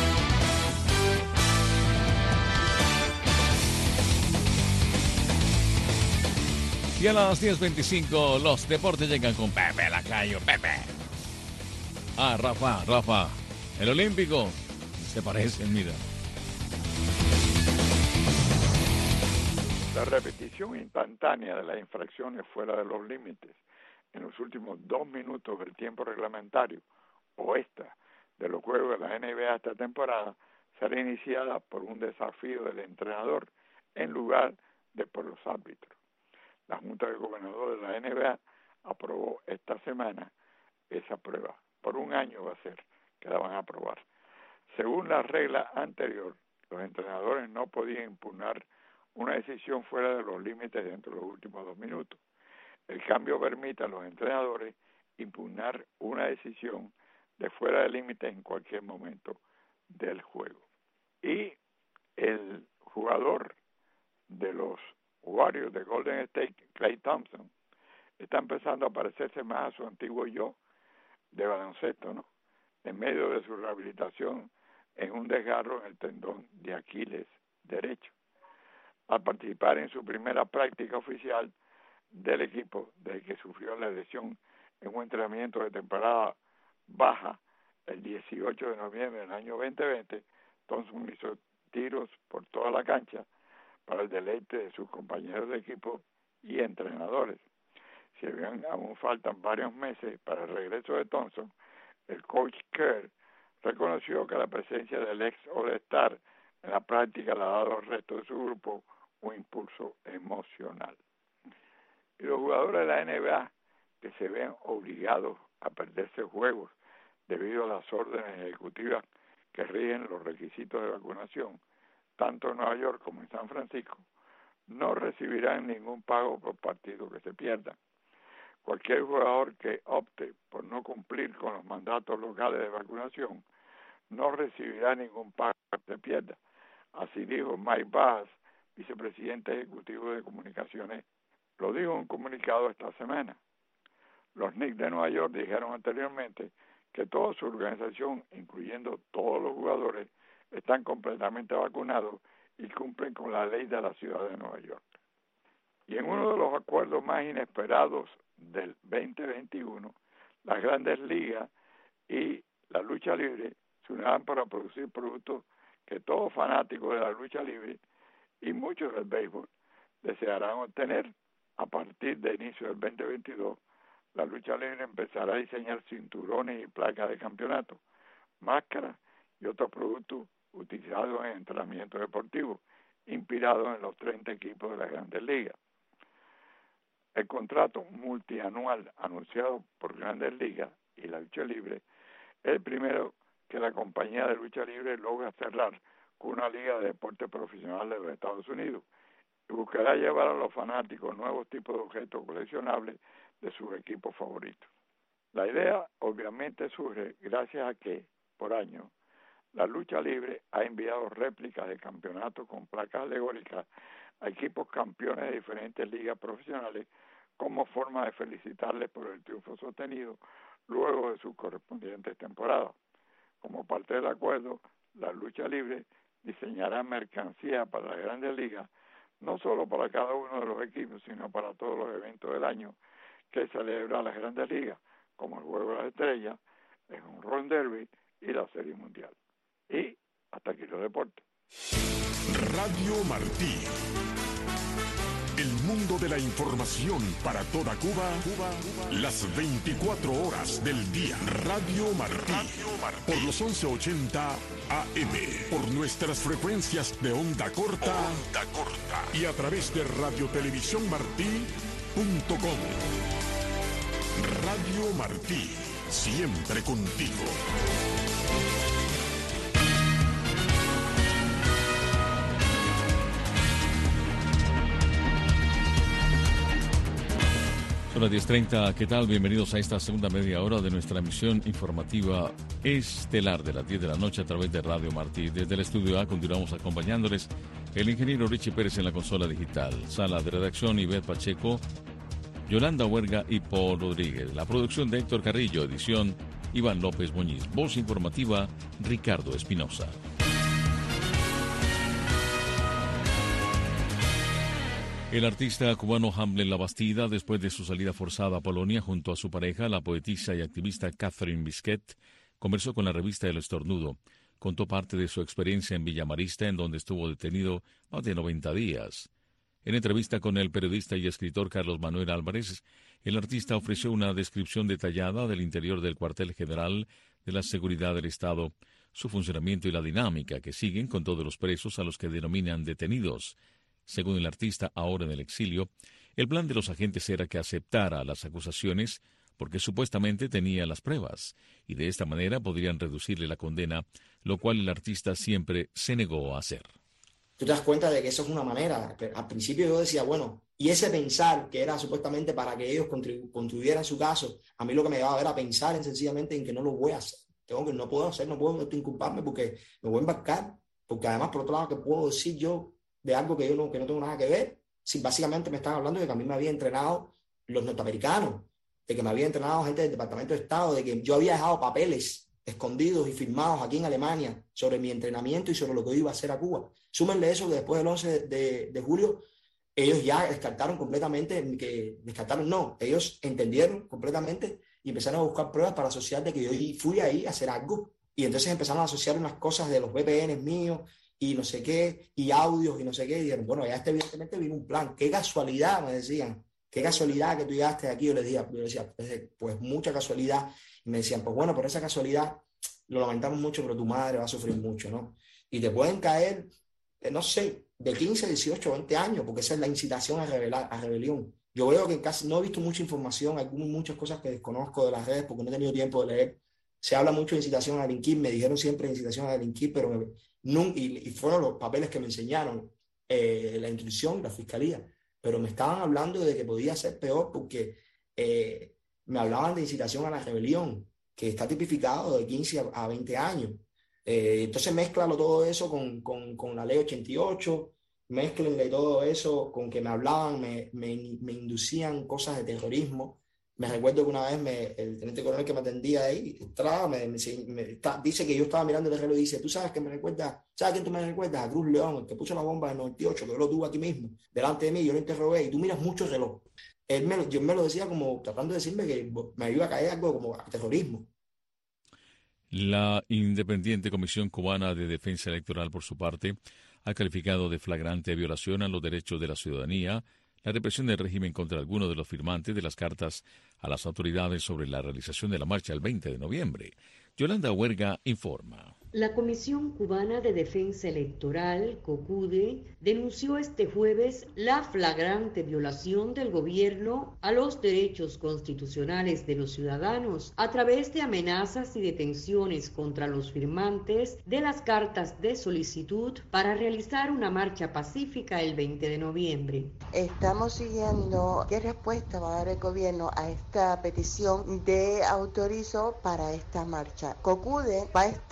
Y a las diez veinticinco los deportes llegan con Pepe Lacayo. Pepe. Ah, Rafa, Rafa. El Olímpico. Se parecen, mira. La repetición instantánea de las infracciones fuera de los límites en los últimos dos minutos del tiempo reglamentario o extra de los juegos de la N B A esta temporada será iniciada por un desafío del entrenador en lugar de por los árbitros. La Junta de Gobernadores de la N B A aprobó esta semana esa prueba. Por un año va a ser que la van a aprobar. Según la regla anterior, los entrenadores no podían impugnar una decisión fuera de los límites dentro de los últimos dos minutos. El cambio permite a los entrenadores impugnar una decisión de fuera de límites en cualquier momento del juego. Y el jugador de los Warriors de Golden State, Klay Thompson, está empezando a parecerse más a su antiguo yo de baloncesto, ¿no? En medio de su rehabilitación en un desgarro en el tendón de Aquiles derecho. Al participar en su primera práctica oficial del equipo desde que sufrió la lesión en un entrenamiento de temporada baja el dieciocho de noviembre del año veinte veinte, Thompson hizo tiros por toda la cancha para el deleite de sus compañeros de equipo y entrenadores. Si bien aún faltan varios meses para el regreso de Thompson, el coach Kerr reconoció que la presencia del ex All-Star en la práctica le ha dado al resto de su grupo un impulso emocional. Y los jugadores de la N B A que se ven obligados a perderse juegos debido a las órdenes ejecutivas que rigen los requisitos de vacunación, tanto en Nueva York como en San Francisco, no recibirán ningún pago por partido que se pierdan. Cualquier jugador que opte por no cumplir con los mandatos locales de vacunación no recibirá ningún pago que se pierda. Así dijo Mike Bass, vicepresidente ejecutivo de comunicaciones, lo dijo en un comunicado esta semana. Los Knicks de Nueva York dijeron anteriormente que toda su organización, incluyendo todos los jugadores, están completamente vacunados y cumplen con la ley de la ciudad de Nueva York. Y en uno de los acuerdos más inesperados del veinte veintiuno, las grandes ligas y la lucha libre se unirán para producir productos que todos fanáticos de la lucha libre y muchos del béisbol desearán obtener. A partir de inicio del veinte veintidós, la lucha libre empezará a diseñar cinturones y placas de campeonato, máscaras y otros productos utilizados en entrenamiento deportivo, inspirados en los treinta equipos de las grandes ligas. El contrato multianual anunciado por Grandes Ligas y la lucha libre es el primero que la compañía de lucha libre logra cerrar con una liga de deporte profesional de los Estados Unidos y buscará llevar a los fanáticos nuevos tipos de objetos coleccionables de sus equipos favoritos. La idea obviamente surge gracias a que, por año, la lucha libre ha enviado réplicas de campeonatos con placas alegóricas a equipos campeones de diferentes ligas profesionales como forma de felicitarles por el triunfo sostenido luego de sus correspondientes temporadas. Como parte del acuerdo, la lucha libre diseñará mercancía para las grandes ligas, no solo para cada uno de los equipos, sino para todos los eventos del año que celebra las grandes ligas, como el Juego de las Estrellas, el Home Run Derby, y la Serie Mundial. Y hasta aquí los deportes. Radio Martí. El mundo de la información para toda Cuba, Cuba, Cuba, las veinticuatro horas del día. Radio Martí, Radio Martí. Por los once ochenta A M, por nuestras frecuencias de onda corta, onda corta y a través de radiotelevisión martí punto com. Radio Martí, siempre contigo. Son las diez treinta, ¿qué tal? Bienvenidos a esta segunda media hora de nuestra emisión informativa estelar de las diez de la noche a través de Radio Martí. Desde el estudio A continuamos acompañándoles el ingeniero Richie Pérez en la consola digital, sala de redacción Ivette Pacheco, Yolanda Huerga y Paul Rodríguez. La producción de Héctor Carrillo, edición Iván López Muñiz, voz informativa Ricardo Espinosa. El artista cubano Hamlet Labastida, después de su salida forzada a Polonia junto a su pareja, la poetisa y activista Catherine Bisquet, conversó con la revista El Estornudo. Contó parte de su experiencia en Villamarista, en donde estuvo detenido más de noventa días. En entrevista con el periodista y escritor Carlos Manuel Álvarez, el artista ofreció una descripción detallada del interior del cuartel general de la Seguridad del Estado, su funcionamiento y la dinámica que siguen con todos los presos a los que denominan detenidos. Según el artista, ahora en el exilio, el plan de los agentes era que aceptara las acusaciones porque supuestamente tenía las pruebas, y de esta manera podrían reducirle la condena, lo cual el artista siempre se negó a hacer. Tú te das cuenta de que eso es una manera. Al principio yo decía, bueno, y ese pensar que era supuestamente para que ellos contribu- contribuyeran su caso, a mí lo que me llevaba era pensar en, sencillamente en que no lo voy a hacer. Tengo que, no puedo hacer, no puedo inculparme porque me voy a embarcar, porque además, por otro lado, ¿qué puedo decir yo de algo que yo no, que no tengo nada que ver? Si básicamente me están hablando de que a mí me había entrenado los norteamericanos, de que me había entrenado gente del Departamento de Estado, de que yo había dejado papeles escondidos y firmados aquí en Alemania sobre mi entrenamiento y sobre lo que yo iba a hacer a Cuba. Súmenle eso que después del once de, de julio ellos ya descartaron completamente, que descartaron no, ellos entendieron completamente y empezaron a buscar pruebas para asociar de que yo fui ahí a hacer algo. Y entonces empezaron a asociar unas cosas de los V P N míos y no sé qué, y audios y no sé qué, y dijeron, bueno, ya este evidentemente vino un plan. Qué casualidad, me decían, qué casualidad que tú llegaste aquí. Yo les decía, yo les decía pues, pues mucha casualidad. Y me decían, pues bueno, por esa casualidad lo lamentamos mucho, pero tu madre va a sufrir mucho, ¿no? Y te pueden caer, eh, no sé, de quince, dieciocho, veinte años, porque esa es la incitación a, rebelar, a rebelión. Yo veo que casi no he visto mucha información, hay muchas cosas que desconozco de las redes porque no he tenido tiempo de leer. Se habla mucho de incitación a delinquir, me dijeron siempre de incitación a delinquir, pero me, no, y, y fueron los papeles que me enseñaron eh, la instrucción, la fiscalía, pero me estaban hablando de que podía ser peor porque eh, me hablaban de incitación a la rebelión, que está tipificado de quince a veinte años. Eh, entonces mézclalo todo eso con, con, con la ley ochenta y ocho, mézclenle todo eso con que me hablaban, me, me, me inducían cosas de terrorismo. Me recuerdo que una vez me, el teniente coronel que me atendía ahí, entraba, me, me, me, está, dice que yo estaba mirando el reloj y dice, tú sabes que me recuerda, ¿sabes a quién tú me recuerdas? A Cruz León, el que puso la bomba en el noventa y ocho, que yo lo tuve aquí mismo, delante de mí, yo lo interrogué y tú miras mucho el reloj. Él me, yo me lo decía como tratando de decirme que me iba a caer algo como terrorismo. La Independiente Comisión Cubana de Defensa Electoral, por su parte, ha calificado de flagrante violación a los derechos de la ciudadanía la represión del régimen contra algunos de los firmantes de las cartas a las autoridades sobre la realización de la marcha el veinte de noviembre. Yolanda Huerga informa. La Comisión Cubana de Defensa Electoral, COCUDE, denunció este jueves la flagrante violación del gobierno a los derechos constitucionales de los ciudadanos a través de amenazas y detenciones contra los firmantes de las cartas de solicitud para realizar una marcha pacífica el veinte de noviembre. Estamos siguiendo qué respuesta va a dar el gobierno a esta petición de autorizo para esta marcha. COCUDE va a estar monitoreando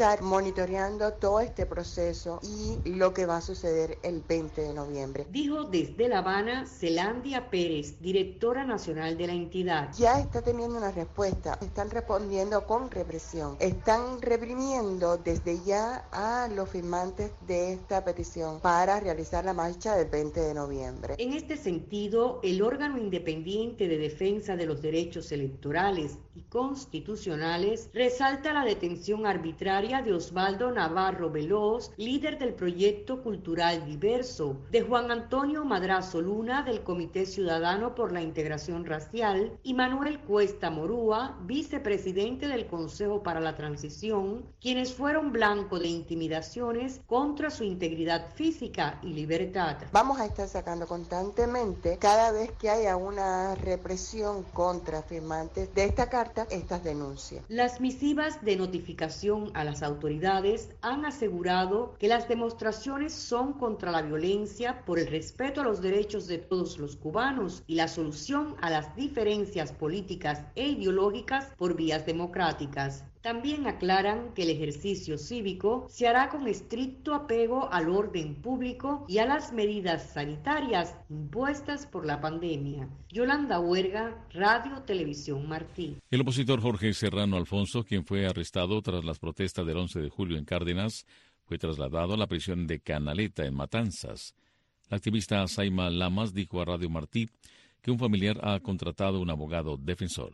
monitoreando todo este proceso y lo que va a suceder el veinte de noviembre. Dijo desde La Habana Zelandia Pérez, directora nacional de la entidad. Ya está teniendo una respuesta, están respondiendo con represión, están reprimiendo desde ya a los firmantes de esta petición para realizar la marcha del veinte de noviembre. En este sentido, el órgano independiente de defensa de los derechos electorales y constitucionales resalta la detención arbitraria de Osvaldo Navarro Veloz, líder del proyecto cultural diverso, de Juan Antonio Madrazo Luna del Comité Ciudadano por la Integración Racial y Manuel Cuesta Morúa, vicepresidente del Consejo para la Transición, quienes fueron blanco de intimidaciones contra su integridad física y libertad. Vamos a estar sacando constantemente, cada vez que haya una represión contra firmantes de esta carta, estas denuncias. Las misivas de notificación a las autoridades han asegurado que las demostraciones son contra la violencia por el respeto a los derechos de todos los cubanos y la solución a las diferencias políticas e ideológicas por vías democráticas. También aclaran que el ejercicio cívico se hará con estricto apego al orden público y a las medidas sanitarias impuestas por la pandemia. Yolanda Huerga, Radio Televisión Martí. El opositor Jorge Serrano Alfonso, quien fue arrestado tras las protestas del once de julio en Cárdenas, fue trasladado a la prisión de Canaleta en Matanzas. La activista Saima Lamas dijo a Radio Martí que un familiar ha contratado un abogado defensor.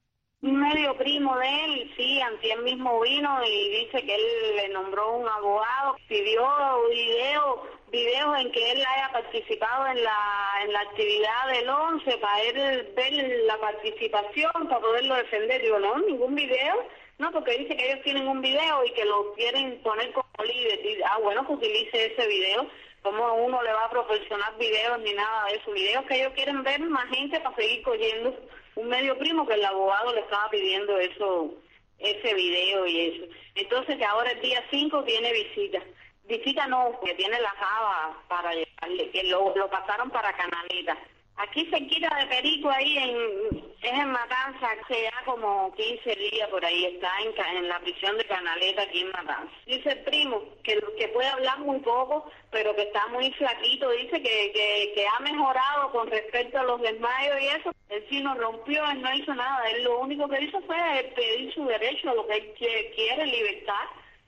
Un medio primo de él, sí, antier mismo vino y dice que él le nombró un abogado, pidió video, videos en que él haya participado en la en la actividad del once para él ver la participación, para poderlo defender. Digo, no, ningún video, no, porque dice que ellos tienen un video y que lo quieren poner como líder. Ah, bueno, que utilice ese video. Como uno le va a proporcionar videos ni nada de eso, videos que ellos quieren ver más gente para seguir cogiendo. Un medio primo que el abogado le estaba pidiendo eso, ese video y eso. Entonces que ahora el día cinco tiene visita. Visita no, que tiene la java para llevarle, que lo, lo pasaron para Canaleta. Aquí cerquita de Perico, ahí en, es en Matanza, hace ya como quince días por ahí, está en, en la prisión de Canaleta aquí en Matanza. Dice el primo que, que puede hablar muy poco, pero que está muy flaquito, dice que, que, que ha mejorado con respecto a los desmayos y eso. Él sí no rompió, él no hizo nada, él lo único que hizo fue pedir su derecho a lo que él quiere, libertad.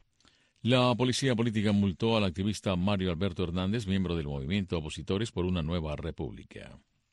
La policía política multó al activista Mario Alberto Hernández, miembro del movimiento Opositores por una Nueva República.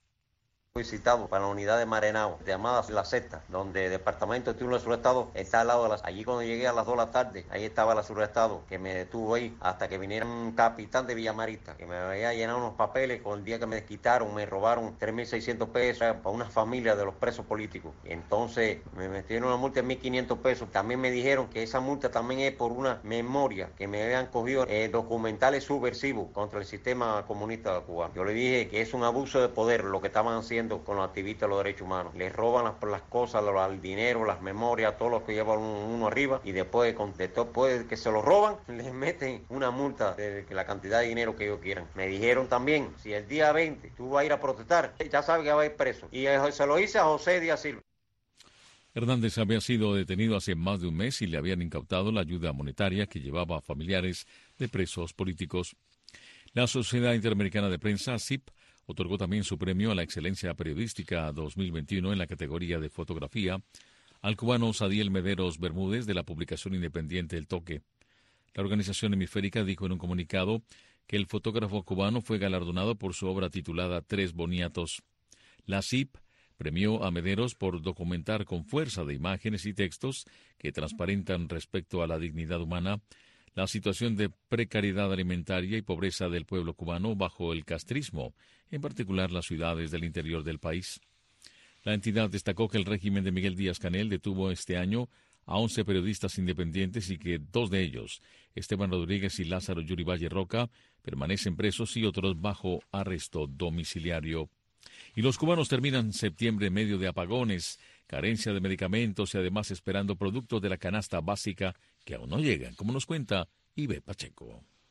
Fui citado para la unidad de Marenao, llamada La Sexta, donde el departamento de Tribunal de Surestado está al lado de las... Allí cuando llegué a las dos de la tarde, ahí estaba la Surestado, que me detuvo ahí hasta que viniera un capitán de Villamarista, que me había llenado unos papeles con el día que me quitaron, me robaron tres mil seiscientos pesos para una familia de los presos políticos. Y entonces me metieron una multa de mil quinientos pesos. También me dijeron que esa multa también es por una memoria que me habían cogido eh, documentales subversivos contra el sistema comunista cubano. Yo le dije que es un abuso de poder lo que estaban haciendo con los activistas de los derechos humanos. Les roban las, las cosas, el dinero, las memorias, todo lo que lleva uno, uno arriba, y después, con, después que se lo roban, les meten una multa de la cantidad de dinero que ellos quieran. Me dijeron también, si el día veinte tú vas a ir a protestar, ya sabes que va a ir preso. Y se lo hice a José Díaz Silva. Hernández había sido detenido hace más de un mes y le habían incautado la ayuda monetaria que llevaba a familiares de presos políticos. La Sociedad Interamericana de Prensa, S I P, otorgó también su premio a la excelencia periodística dos mil veintiuno en la categoría de fotografía al cubano Sadiel Mederos Bermúdez de la publicación independiente El Toque. La organización hemisférica dijo en un comunicado que el fotógrafo cubano fue galardonado por su obra titulada Tres Boniatos. La S I P premió a Mederos por documentar con fuerza de imágenes y textos que transparentan respecto a la dignidad humana, la situación de precariedad alimentaria y pobreza del pueblo cubano bajo el castrismo, en particular las ciudades del interior del país. La entidad destacó que el régimen de Miguel Díaz-Canel detuvo este año a once periodistas independientes y que dos de ellos, Esteban Rodríguez y Lázaro Yuri Valle Roca, permanecen presos y otros bajo arresto domiciliario. Y los cubanos terminan septiembre en medio de apagones, carencia de medicamentos y además esperando productos de la canasta básica que aún no llegan, como nos cuenta Ibe Pacheco.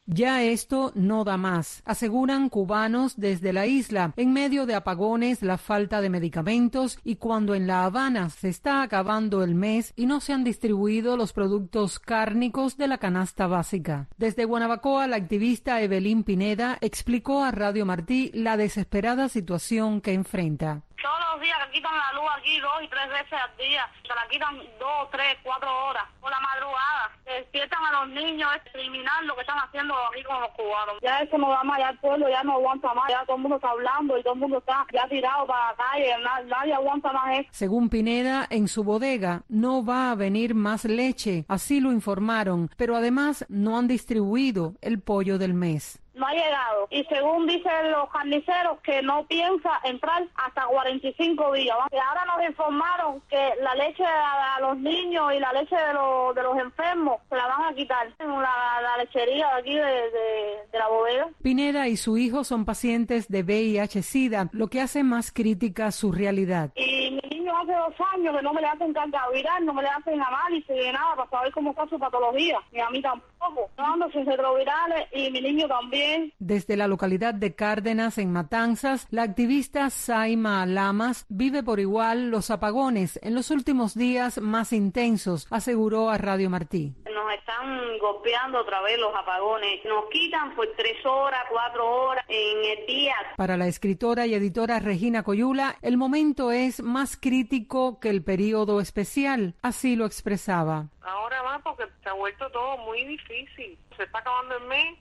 Ya esto no da más, aseguran cubanos desde la isla, en medio de apagones, la falta de medicamentos y cuando en La Habana se está acabando el mes y no se han distribuido los productos cárnicos de la canasta básica. Desde Guanabacoa, la activista Evelyn Pineda explicó a Radio Martí la desesperada situación que enfrenta. Todos los días que quitan la luz aquí dos y tres veces al día, se la quitan dos, tres, cuatro horas por la madrugada, despiertan a los niños, es criminal lo que están haciendo aquí con los cubanos. Ya eso no da más, ya el pueblo ya no aguanta más, ya todo el mundo está hablando y todo el mundo está ya tirado para la calle, nadie, nadie aguanta más eso. Según Pineda, en su bodega no va a venir más leche, así lo informaron, pero además no han distribuido el pollo del mes. No ha llegado. Y según dicen los carniceros, que no piensa entrar hasta cuarenta y cinco días. Y ahora nos informaron que la leche a los niños y la leche de los, de los enfermos se la van a quitar en la, la lechería de aquí de, de, de la bodega. Pineda y su hijo son pacientes de V I H SIDA, lo que hace más crítica su realidad. Y mi niño hace dos años que no me le hacen carga viral, no me le hacen análisis de nada para saber cómo está su patología. Ni a mí tampoco. No ando sin retrovirales y mi niño también. Desde la localidad de Cárdenas, en Matanzas, la activista Saima Lamas vive por igual los apagones en los últimos días más intensos, aseguró a Radio Martí. Nos están golpeando otra vez los apagones. Nos quitan por tres horas, cuatro horas en el día. Para la escritora y editora Regina Coyula, el momento es más crítico que el periodo especial, así lo expresaba. Ahora más porque se ha vuelto todo muy difícil. Se está acabando el mes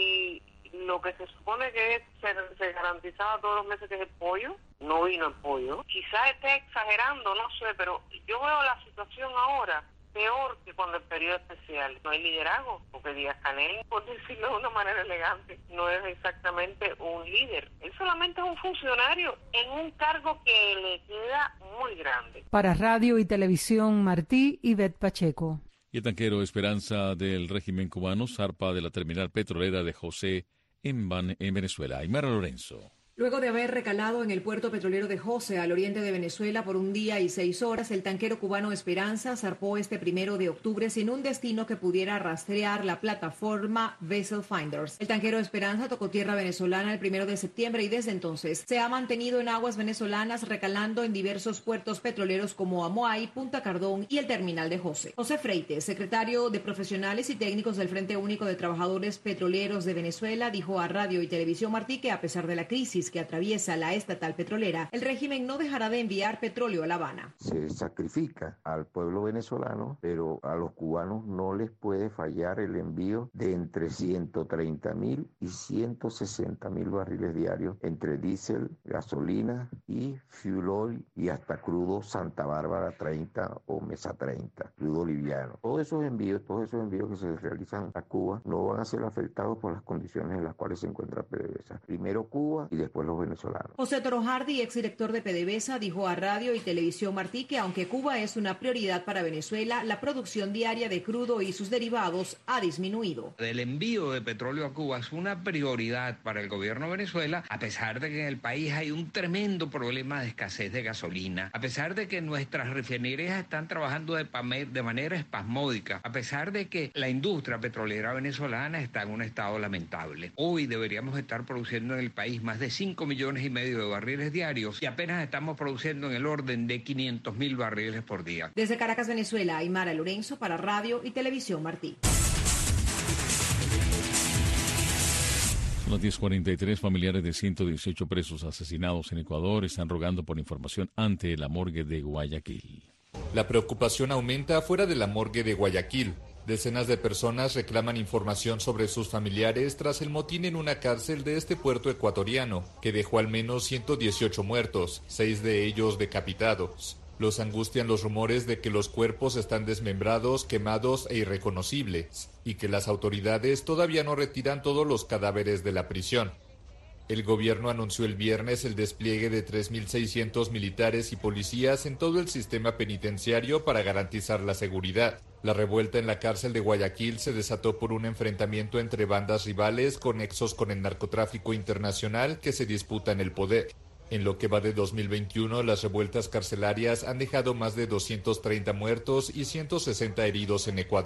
y lo que se supone que es, se, se garantizaba todos los meses que es el pollo, no vino el pollo. Quizás esté exagerando, no sé, pero yo veo la situación ahora peor que cuando el periodo especial. No hay liderazgo, porque Díaz-Canel, por decirlo de una manera elegante, no es exactamente un líder. Él solamente es un funcionario en un cargo que le queda muy grande. Para Radio y Televisión Martí, Ivette Pacheco. Y el tanquero Esperanza del régimen cubano zarpa de la terminal petrolera de José en, Van, en Venezuela. Aymara Lorenzo. Luego de haber recalado en el puerto petrolero de José, al oriente de Venezuela, por un día y seis horas, el tanquero cubano Esperanza zarpó este primero de octubre sin un destino que pudiera rastrear la plataforma Vessel Finders. El tanquero Esperanza tocó tierra venezolana el primero de septiembre y desde entonces se ha mantenido en aguas venezolanas recalando en diversos puertos petroleros como Amoay, Punta Cardón y el terminal de José. José Freites, secretario de Profesionales y Técnicos del Frente Único de Trabajadores Petroleros de Venezuela, dijo a Radio y Televisión Martí que a pesar de la crisis que atraviesa la estatal petrolera, el régimen no dejará de enviar petróleo a La Habana. Se sacrifica al pueblo venezolano, pero a los cubanos no les puede fallar el envío de entre ciento treinta mil y ciento sesenta mil barriles diarios entre diésel, gasolina y fuel oil y hasta crudo Santa Bárbara treinta o Mesa treinta, crudo liviano. Todos esos envíos, todos esos envíos que se realizan a Cuba no van a ser afectados por las condiciones en las cuales se encuentra PDVSA. Primero Cuba y después los venezolanos. José Toro Hardy, exdirector de PDVSA, dijo a Radio y Televisión Martí que aunque Cuba es una prioridad para Venezuela, la producción diaria de crudo y sus derivados ha disminuido. El envío de petróleo a Cuba es una prioridad para el gobierno de Venezuela, a pesar de que en el país hay un tremendo problema de escasez de gasolina, a pesar de que nuestras refinerías están trabajando de, de manera espasmódica, a pesar de que la industria petrolera venezolana está en un estado lamentable. Hoy deberíamos estar produciendo en el país más de cinco millones y medio de barriles diarios y apenas estamos produciendo en el orden de quinientos mil barriles por día. Desde Caracas, Venezuela, Aymara Lorenzo para Radio y Televisión Martí. Son las diez cuarenta y tres. Familiares de ciento dieciocho presos asesinados en Ecuador están rogando por información ante la morgue de Guayaquil. La preocupación aumenta fuera de la morgue de Guayaquil. Decenas de personas reclaman información sobre sus familiares tras el motín en una cárcel de este puerto ecuatoriano, que dejó al menos ciento dieciocho muertos, seis de ellos decapitados. Los angustian los rumores de que los cuerpos están desmembrados, quemados e irreconocibles, y que las autoridades todavía no retiran todos los cadáveres de la prisión. El gobierno anunció el viernes el despliegue de tres mil seiscientos militares y policías en todo el sistema penitenciario para garantizar la seguridad. La revuelta en la cárcel de Guayaquil se desató por un enfrentamiento entre bandas rivales con nexos con el narcotráfico internacional que se disputan el poder. En lo que va de dos mil veintiuno, las revueltas carcelarias han dejado más de doscientos treinta muertos y ciento sesenta heridos en Ecuador.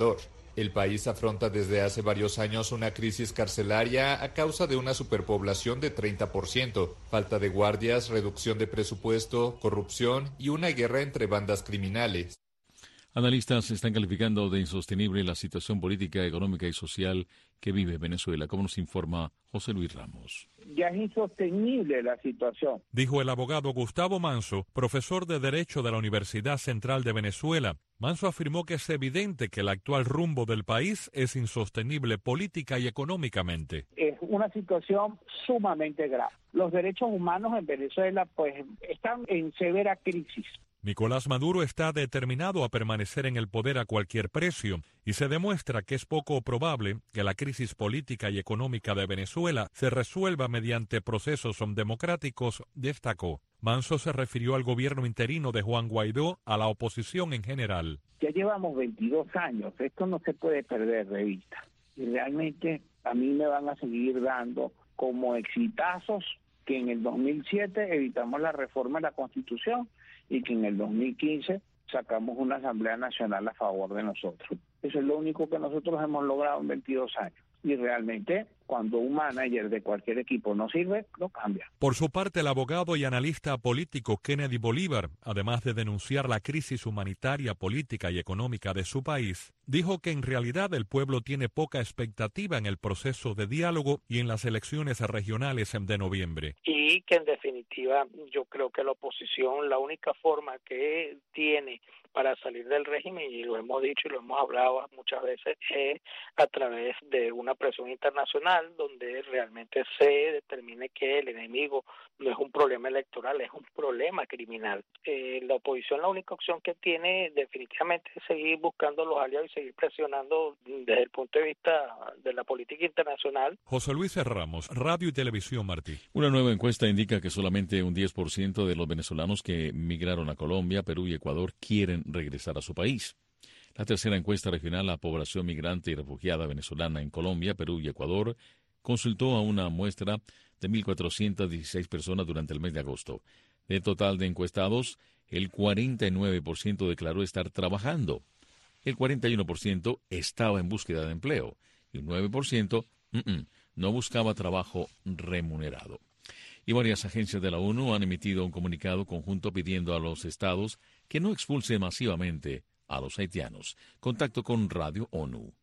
El país afronta desde hace varios años una crisis carcelaria a causa de una superpoblación de treinta por ciento, falta de guardias, reducción de presupuesto, corrupción y una guerra entre bandas criminales. Analistas están calificando de insostenible la situación política, económica y social que vive Venezuela, como nos informa José Luis Ramos. Ya es insostenible la situación, dijo el abogado Gustavo Manso, profesor de Derecho de la Universidad Central de Venezuela. Manso afirmó que es evidente que el actual rumbo del país es insostenible política y económicamente. Es una situación sumamente grave. Los derechos humanos en Venezuela pues están en severa crisis. Nicolás Maduro está determinado a permanecer en el poder a cualquier precio y se demuestra que es poco probable que la crisis política y económica de Venezuela se resuelva mediante procesos democráticos, destacó. Manso se refirió al gobierno interino de Juan Guaidó, a la oposición en general. Ya llevamos veintidós años, esto no se puede perder de vista. Y realmente a mí me van a seguir dando como exitazos que en el dos mil siete evitamos la reforma de la Constitución y que en el dos mil quince sacamos una Asamblea Nacional a favor de nosotros. Eso es lo único que nosotros hemos logrado en veintidós años. Y realmente, cuando un manager de cualquier equipo no sirve, lo cambia. Por su parte, el abogado y analista político Kennedy Bolívar, además de denunciar la crisis humanitaria, política y económica de su país, dijo que en realidad el pueblo tiene poca expectativa en el proceso de diálogo y en las elecciones regionales de noviembre. Y que en definitiva yo creo que la oposición, la única forma que tiene para salir del régimen, y lo hemos dicho y lo hemos hablado muchas veces, es a través de una presión internacional donde realmente se determine que el enemigo no es un problema electoral, es un problema criminal. Eh, la oposición, la única opción que tiene definitivamente es seguir buscando los aliados y seguir presionando desde el punto de vista de la política internacional. José Luis Ramos, Radio y Televisión Martí. Una nueva encuesta indica que solamente un diez por ciento de los venezolanos que migraron a Colombia, Perú y Ecuador quieren regresar a su país. La tercera encuesta regional a población migrante y refugiada venezolana en Colombia, Perú y Ecuador consultó a una muestra de mil cuatrocientas dieciséis personas durante el mes de agosto. Del total de encuestados, el cuarenta y nueve por ciento declaró estar trabajando, el cuarenta y uno por ciento estaba en búsqueda de empleo y un nueve por ciento mm, no buscaba trabajo remunerado. Y varias agencias de la ONU han emitido un comunicado conjunto pidiendo a los estados que no expulsen masivamente a los haitianos. Contacto con Radio ONU.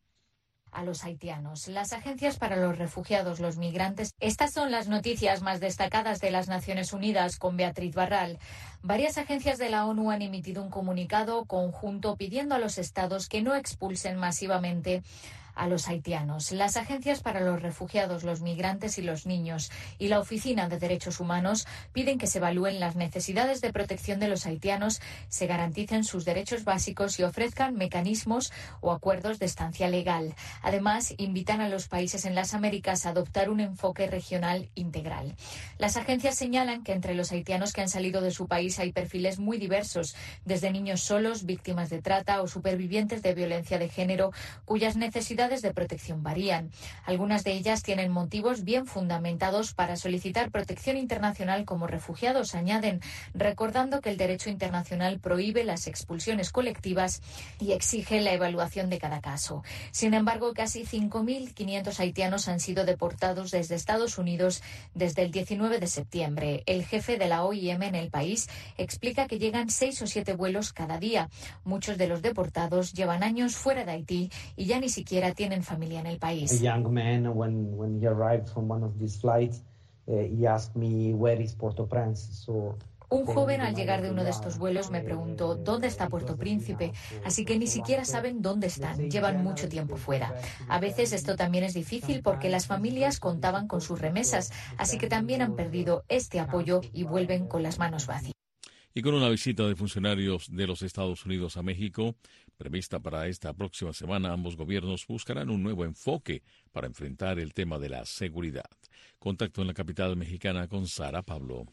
A los haitianos, las agencias para los refugiados, los migrantes. Estas son las noticias más destacadas de las Naciones Unidas con Beatriz Barral. Varias agencias de la ONU han emitido un comunicado conjunto pidiendo a los estados que no expulsen masivamente a los haitianos. Las agencias para los refugiados, los migrantes y los niños y la Oficina de Derechos Humanos piden que se evalúen las necesidades de protección de los haitianos, se garanticen sus derechos básicos y ofrezcan mecanismos o acuerdos de estancia legal. Además, invitan a los países en las Américas a adoptar un enfoque regional integral. Las agencias señalan que entre los haitianos que han salido de su país hay perfiles muy diversos, desde niños solos, víctimas de trata o supervivientes de violencia de género, cuyas necesidades de protección varían. Algunas de ellas tienen motivos bien fundamentados para solicitar protección internacional como refugiados, añaden, recordando que el derecho internacional prohíbe las expulsiones colectivas y exige la evaluación de cada caso. Sin embargo, casi cinco mil quinientos haitianos han sido deportados desde Estados Unidos desde el diecinueve de septiembre. El jefe de la O I M en el país explica que llegan seis o siete vuelos cada día. Muchos de los deportados llevan años fuera de Haití y ya ni siquiera tienen familia en el país. A young man, when when he arrived from one of these flights, uh, he asked me where is Port-au-Prince. So Un joven al llegar de uno de estos vuelos me preguntó ¿dónde está Puerto Príncipe? Así que ni siquiera saben dónde están, llevan mucho tiempo fuera. A veces esto también es difícil porque las familias contaban con sus remesas, así que también han perdido este apoyo y vuelven con las manos vacías. Y con una visita de funcionarios de los Estados Unidos a México, prevista para esta próxima semana, ambos gobiernos buscarán un nuevo enfoque para enfrentar el tema de la seguridad. Contacto en la capital mexicana con Sara Pablo.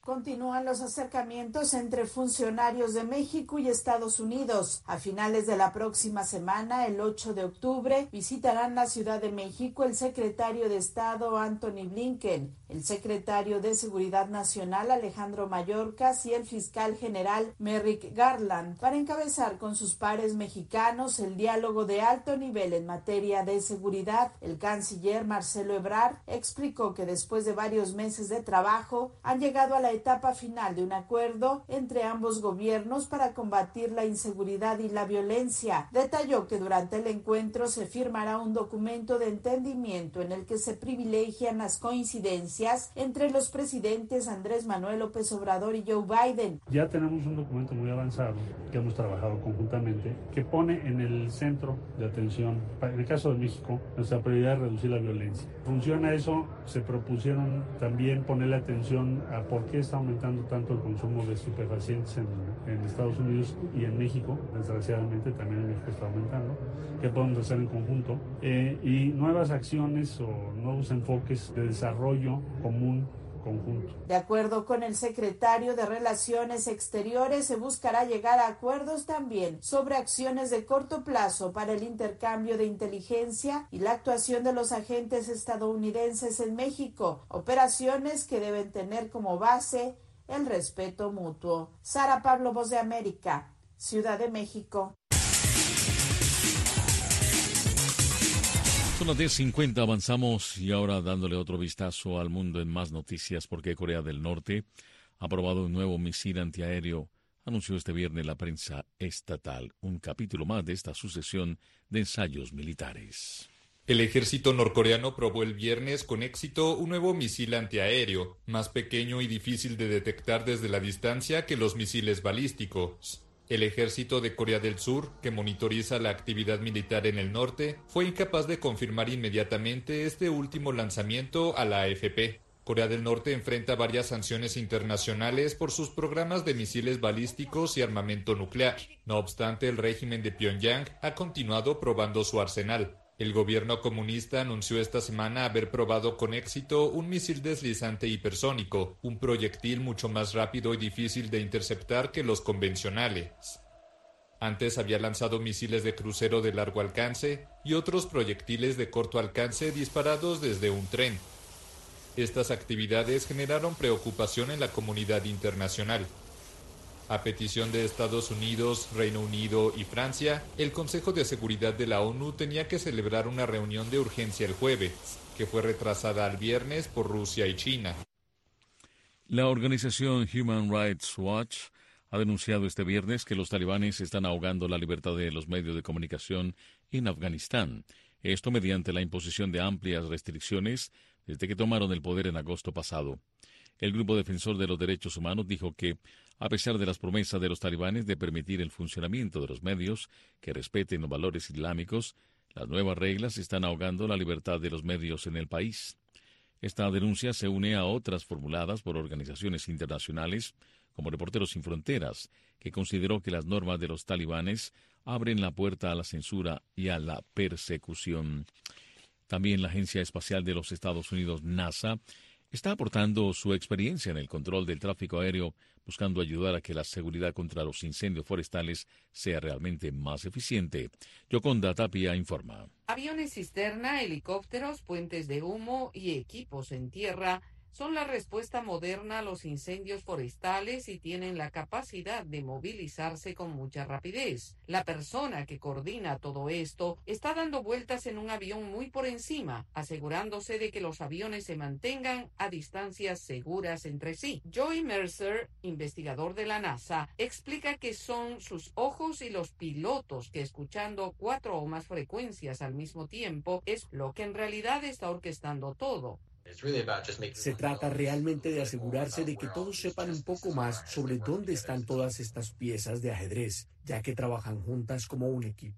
Continúan los acercamientos entre funcionarios de México y Estados Unidos. A finales de la próxima semana, el ocho de octubre, visitarán la Ciudad de México el secretario de Estado Antony Blinken, el secretario de Seguridad Nacional Alejandro Mayorkas y el fiscal general Merrick Garland para encabezar con sus pares mexicanos el diálogo de alto nivel en materia de seguridad. El canciller Marcelo Ebrard explicó que después de varios meses de trabajo han llegado a la etapa final de un acuerdo entre ambos gobiernos para combatir la inseguridad y la violencia. Detalló que durante el encuentro se firmará un documento de entendimiento en el que se privilegian las coincidencias entre los presidentes Andrés Manuel López Obrador y Joe Biden. Ya tenemos un documento muy avanzado que hemos trabajado conjuntamente que pone en el centro de atención, en el caso de México, nuestra prioridad es reducir la violencia. Funciona eso, se propusieron también ponerle atención a por qué está aumentando tanto el consumo de estupefacientes en, en Estados Unidos y en México. Desgraciadamente también en México está aumentando. ¿Qué podemos hacer en conjunto? Eh, y nuevas acciones o nuevos enfoques de desarrollo común conjunto. De acuerdo con el secretario de Relaciones Exteriores, se buscará llegar a acuerdos también sobre acciones de corto plazo para el intercambio de inteligencia y la actuación de los agentes estadounidenses en México, operaciones que deben tener como base el respeto mutuo. Sara Pablo, Voz de América, Ciudad de México. Son las diez cincuenta, avanzamos y ahora dándole otro vistazo al mundo en más noticias porque Corea del Norte ha probado un nuevo misil antiaéreo, anunció este viernes la prensa estatal, un capítulo más de esta sucesión de ensayos militares. El ejército norcoreano probó el viernes con éxito un nuevo misil antiaéreo, más pequeño y difícil de detectar desde la distancia que los misiles balísticos. El ejército de Corea del Sur, que monitoriza la actividad militar en el norte, fue incapaz de confirmar inmediatamente este último lanzamiento a la A F P. Corea del Norte enfrenta varias sanciones internacionales por sus programas de misiles balísticos y armamento nuclear. No obstante, el régimen de Pyongyang ha continuado probando su arsenal. El gobierno comunista anunció esta semana haber probado con éxito un misil deslizante hipersónico, un proyectil mucho más rápido y difícil de interceptar que los convencionales. Antes había lanzado misiles de crucero de largo alcance y otros proyectiles de corto alcance disparados desde un tren. Estas actividades generaron preocupación en la comunidad internacional. A petición de Estados Unidos, Reino Unido y Francia, el Consejo de Seguridad de la ONU tenía que celebrar una reunión de urgencia el jueves, que fue retrasada al viernes por Rusia y China. La organización Human Rights Watch ha denunciado este viernes que los talibanes están ahogando la libertad de los medios de comunicación en Afganistán. Esto mediante la imposición de amplias restricciones desde que tomaron el poder en agosto pasado. El grupo defensor de los derechos humanos dijo que, a pesar de las promesas de los talibanes de permitir el funcionamiento de los medios que respeten los valores islámicos, las nuevas reglas están ahogando la libertad de los medios en el país. Esta denuncia se une a otras formuladas por organizaciones internacionales, como Reporteros Sin Fronteras, que consideró que las normas de los talibanes abren la puerta a la censura y a la persecución. También la Agencia Espacial de los Estados Unidos, NASA, está aportando su experiencia en el control del tráfico aéreo, buscando ayudar a que la seguridad contra los incendios forestales sea realmente más eficiente. Yoconda Tapia informa. Aviones cisterna, helicópteros, puentes de humo y equipos en tierra son la respuesta moderna a los incendios forestales y tienen la capacidad de movilizarse con mucha rapidez. La persona que coordina todo esto está dando vueltas en un avión muy por encima, asegurándose de que los aviones se mantengan a distancias seguras entre sí. Joy Mercer, investigador de la NASA, explica que son sus ojos y los pilotos que, escuchando cuatro o más frecuencias al mismo tiempo, es lo que en realidad está orquestando todo. Se trata realmente de asegurarse de que todos sepan un poco más sobre dónde están todas estas piezas de ajedrez, ya que trabajan juntas como un equipo.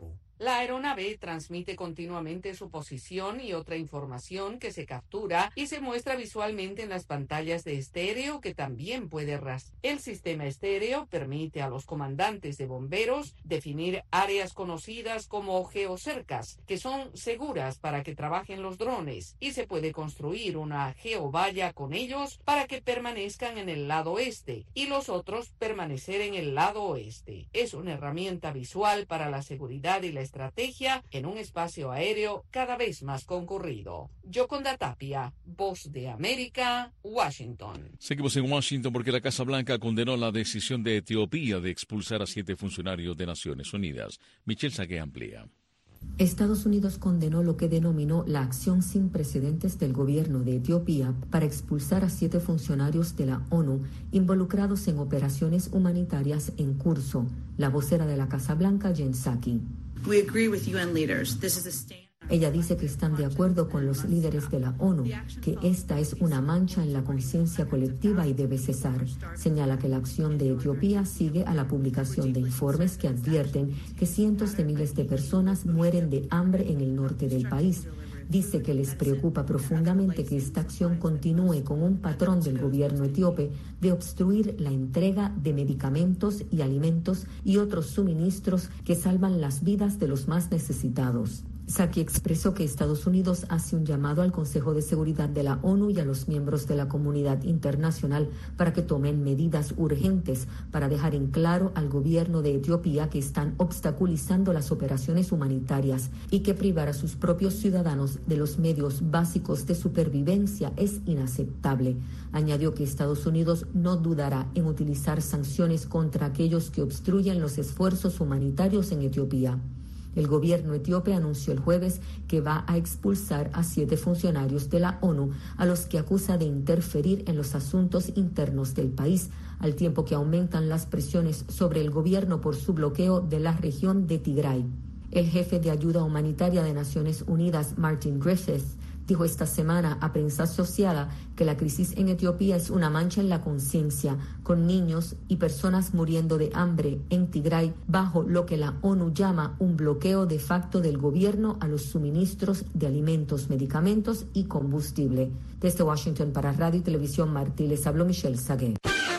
La aeronave transmite continuamente su posición y otra información que se captura y se muestra visualmente en las pantallas de estéreo que también puede rastrear. El sistema estéreo permite a los comandantes de bomberos definir áreas conocidas como geocercas, que son seguras para que trabajen los drones, y se puede construir una geovalla con ellos para que permanezcan en el lado este y los otros permanecer en el lado oeste. Es una herramienta visual para la seguridad y la estrategia en un espacio aéreo cada vez más concurrido. Yoconda Tapia, Voz de América, Washington. Seguimos en Washington porque la Casa Blanca condenó la decisión de Etiopía de expulsar a siete funcionarios de Naciones Unidas. Michelle Sagué amplía. Estados Unidos condenó lo que denominó la acción sin precedentes del gobierno de Etiopía para expulsar a siete funcionarios de la ONU involucrados en operaciones humanitarias en curso. La vocera de la Casa Blanca, Jen Psaki. We agree with U N leaders. This is a stand. Ella dice que están de acuerdo con los líderes de la ONU, que esta es una mancha en la conciencia colectiva y debe cesar. Señala que la acción de Etiopía sigue a la publicación de informes que advierten que cientos de miles de personas mueren de hambre en el norte del país. Dice que les preocupa profundamente que esta acción continúe con un patrón del gobierno etíope de obstruir la entrega de medicamentos y alimentos y otros suministros que salvan las vidas de los más necesitados. Psaki expresó que Estados Unidos hace un llamado al Consejo de Seguridad de la ONU y a los miembros de la comunidad internacional para que tomen medidas urgentes para dejar en claro al gobierno de Etiopía que están obstaculizando las operaciones humanitarias y que privar a sus propios ciudadanos de los medios básicos de supervivencia es inaceptable. Añadió que Estados Unidos no dudará en utilizar sanciones contra aquellos que obstruyen los esfuerzos humanitarios en Etiopía. El gobierno etíope anunció el jueves que va a expulsar a siete funcionarios de la ONU, a los que acusa de interferir en los asuntos internos del país, al tiempo que aumentan las presiones sobre el gobierno por su bloqueo de la región de Tigray. El jefe de ayuda humanitaria de Naciones Unidas, Martin Griffiths, dijo esta semana a prensa asociada que la crisis en Etiopía es una mancha en la conciencia, con niños y personas muriendo de hambre en Tigray bajo lo que la ONU llama un bloqueo de facto del gobierno a los suministros de alimentos, medicamentos y combustible. Desde Washington para Radio y Televisión Martí les habló Michelle Sagué.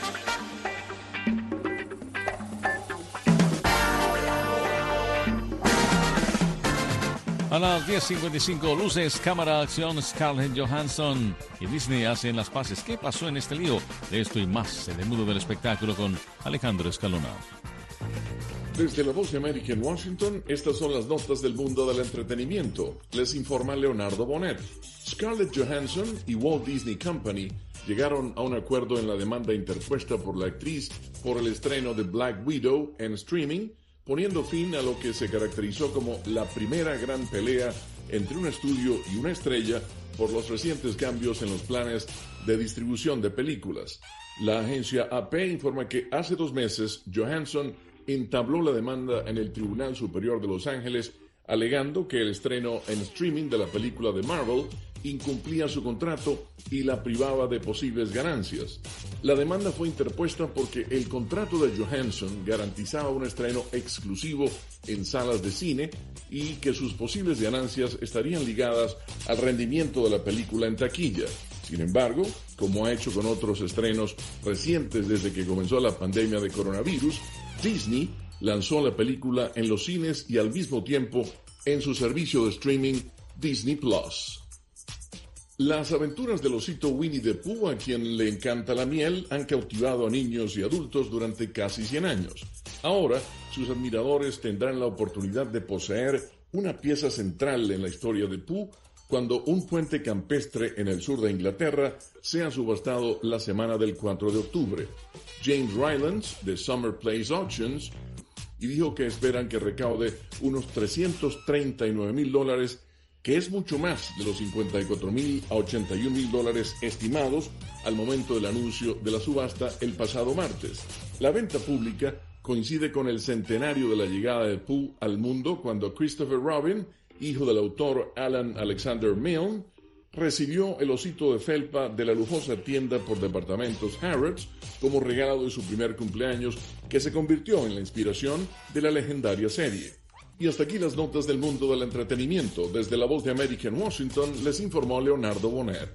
A las diez cincuenta y cinco, luces, cámara, acción, Scarlett Johansson y Disney hacen las paces. ¿Qué pasó en este lío? De esto y más en el mundo del espectáculo con Alejandro Escalona. Desde la Voz de América en Washington, estas son las notas del mundo del entretenimiento. Les informa Leonardo Bonet. Scarlett Johansson y Walt Disney Company llegaron a un acuerdo en la demanda interpuesta por la actriz por el estreno de Black Widow en streaming, poniendo fin a lo que se caracterizó como la primera gran pelea entre un estudio y una estrella por los recientes cambios en los planes de distribución de películas. La agencia A P informa que hace dos meses Johansson entabló la demanda en el Tribunal Superior de Los Ángeles, alegando que el estreno en streaming de la película de Marvel incumplía su contrato y la privaba de posibles ganancias. La demanda fue interpuesta porque el contrato de Johansson garantizaba un estreno exclusivo en salas de cine y que sus posibles ganancias estarían ligadas al rendimiento de la película en taquilla. Sin embargo, como ha hecho con otros estrenos recientes desde que comenzó la pandemia de coronavirus, Disney lanzó la película en los cines y al mismo tiempo en su servicio de streaming Disney Plus. Las aventuras del osito Winnie the Pooh, a quien le encanta la miel, han cautivado a niños y adultos durante casi cien años. Ahora, sus admiradores tendrán la oportunidad de poseer una pieza central en la historia de Pooh cuando un puente campestre en el sur de Inglaterra sea subastado la semana del cuatro de octubre. James Rylance, de Summer Place Auctions, y dijo que esperan que recaude unos trescientos treinta y nueve mil dólares, que es mucho más de los cincuenta y cuatro mil a ochenta y un mil dólares estimados al momento del anuncio de la subasta el pasado martes. La venta pública coincide con el centenario de la llegada de Pooh al mundo, cuando Christopher Robin, hijo del autor Alan Alexander Milne, recibió el osito de felpa de la lujosa tienda por departamentos Harrods como regalo de su primer cumpleaños, que se convirtió en la inspiración de la legendaria serie. Y hasta aquí las notas del mundo del entretenimiento. Desde la Voz de América en Washington les informó Leonardo Bonet.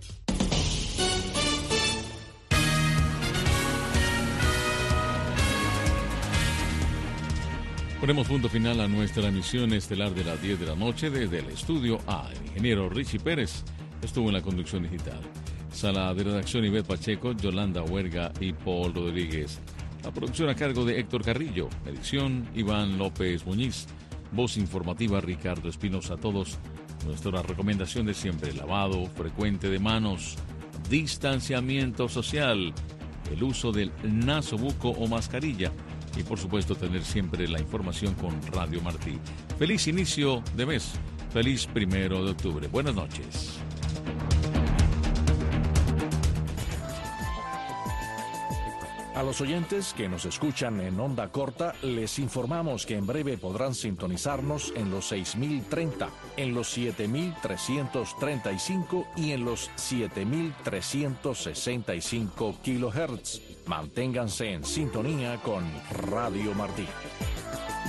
Ponemos punto final a nuestra emisión estelar de las diez de la noche desde el estudio A. El ingeniero Richie Pérez estuvo en la conducción digital. Sala de redacción Ivette Pacheco, Yolanda Huerga y Paul Rodríguez. La producción a cargo de Héctor Carrillo. Edición Iván López Muñiz. Voz informativa Ricardo Espinosa. A todos, nuestra recomendación de siempre: lavado frecuente de manos, distanciamiento social, el uso del nasobuco o mascarilla y por supuesto tener siempre la información con Radio Martí. Feliz inicio de mes, feliz primero de octubre. Buenas noches. A los oyentes que nos escuchan en onda corta, les informamos que en breve podrán sintonizarnos en los seis mil treinta, en los siete mil trescientos treinta y cinco y en los siete mil trescientos sesenta y cinco kilohertz. Manténganse en sintonía con Radio Martí.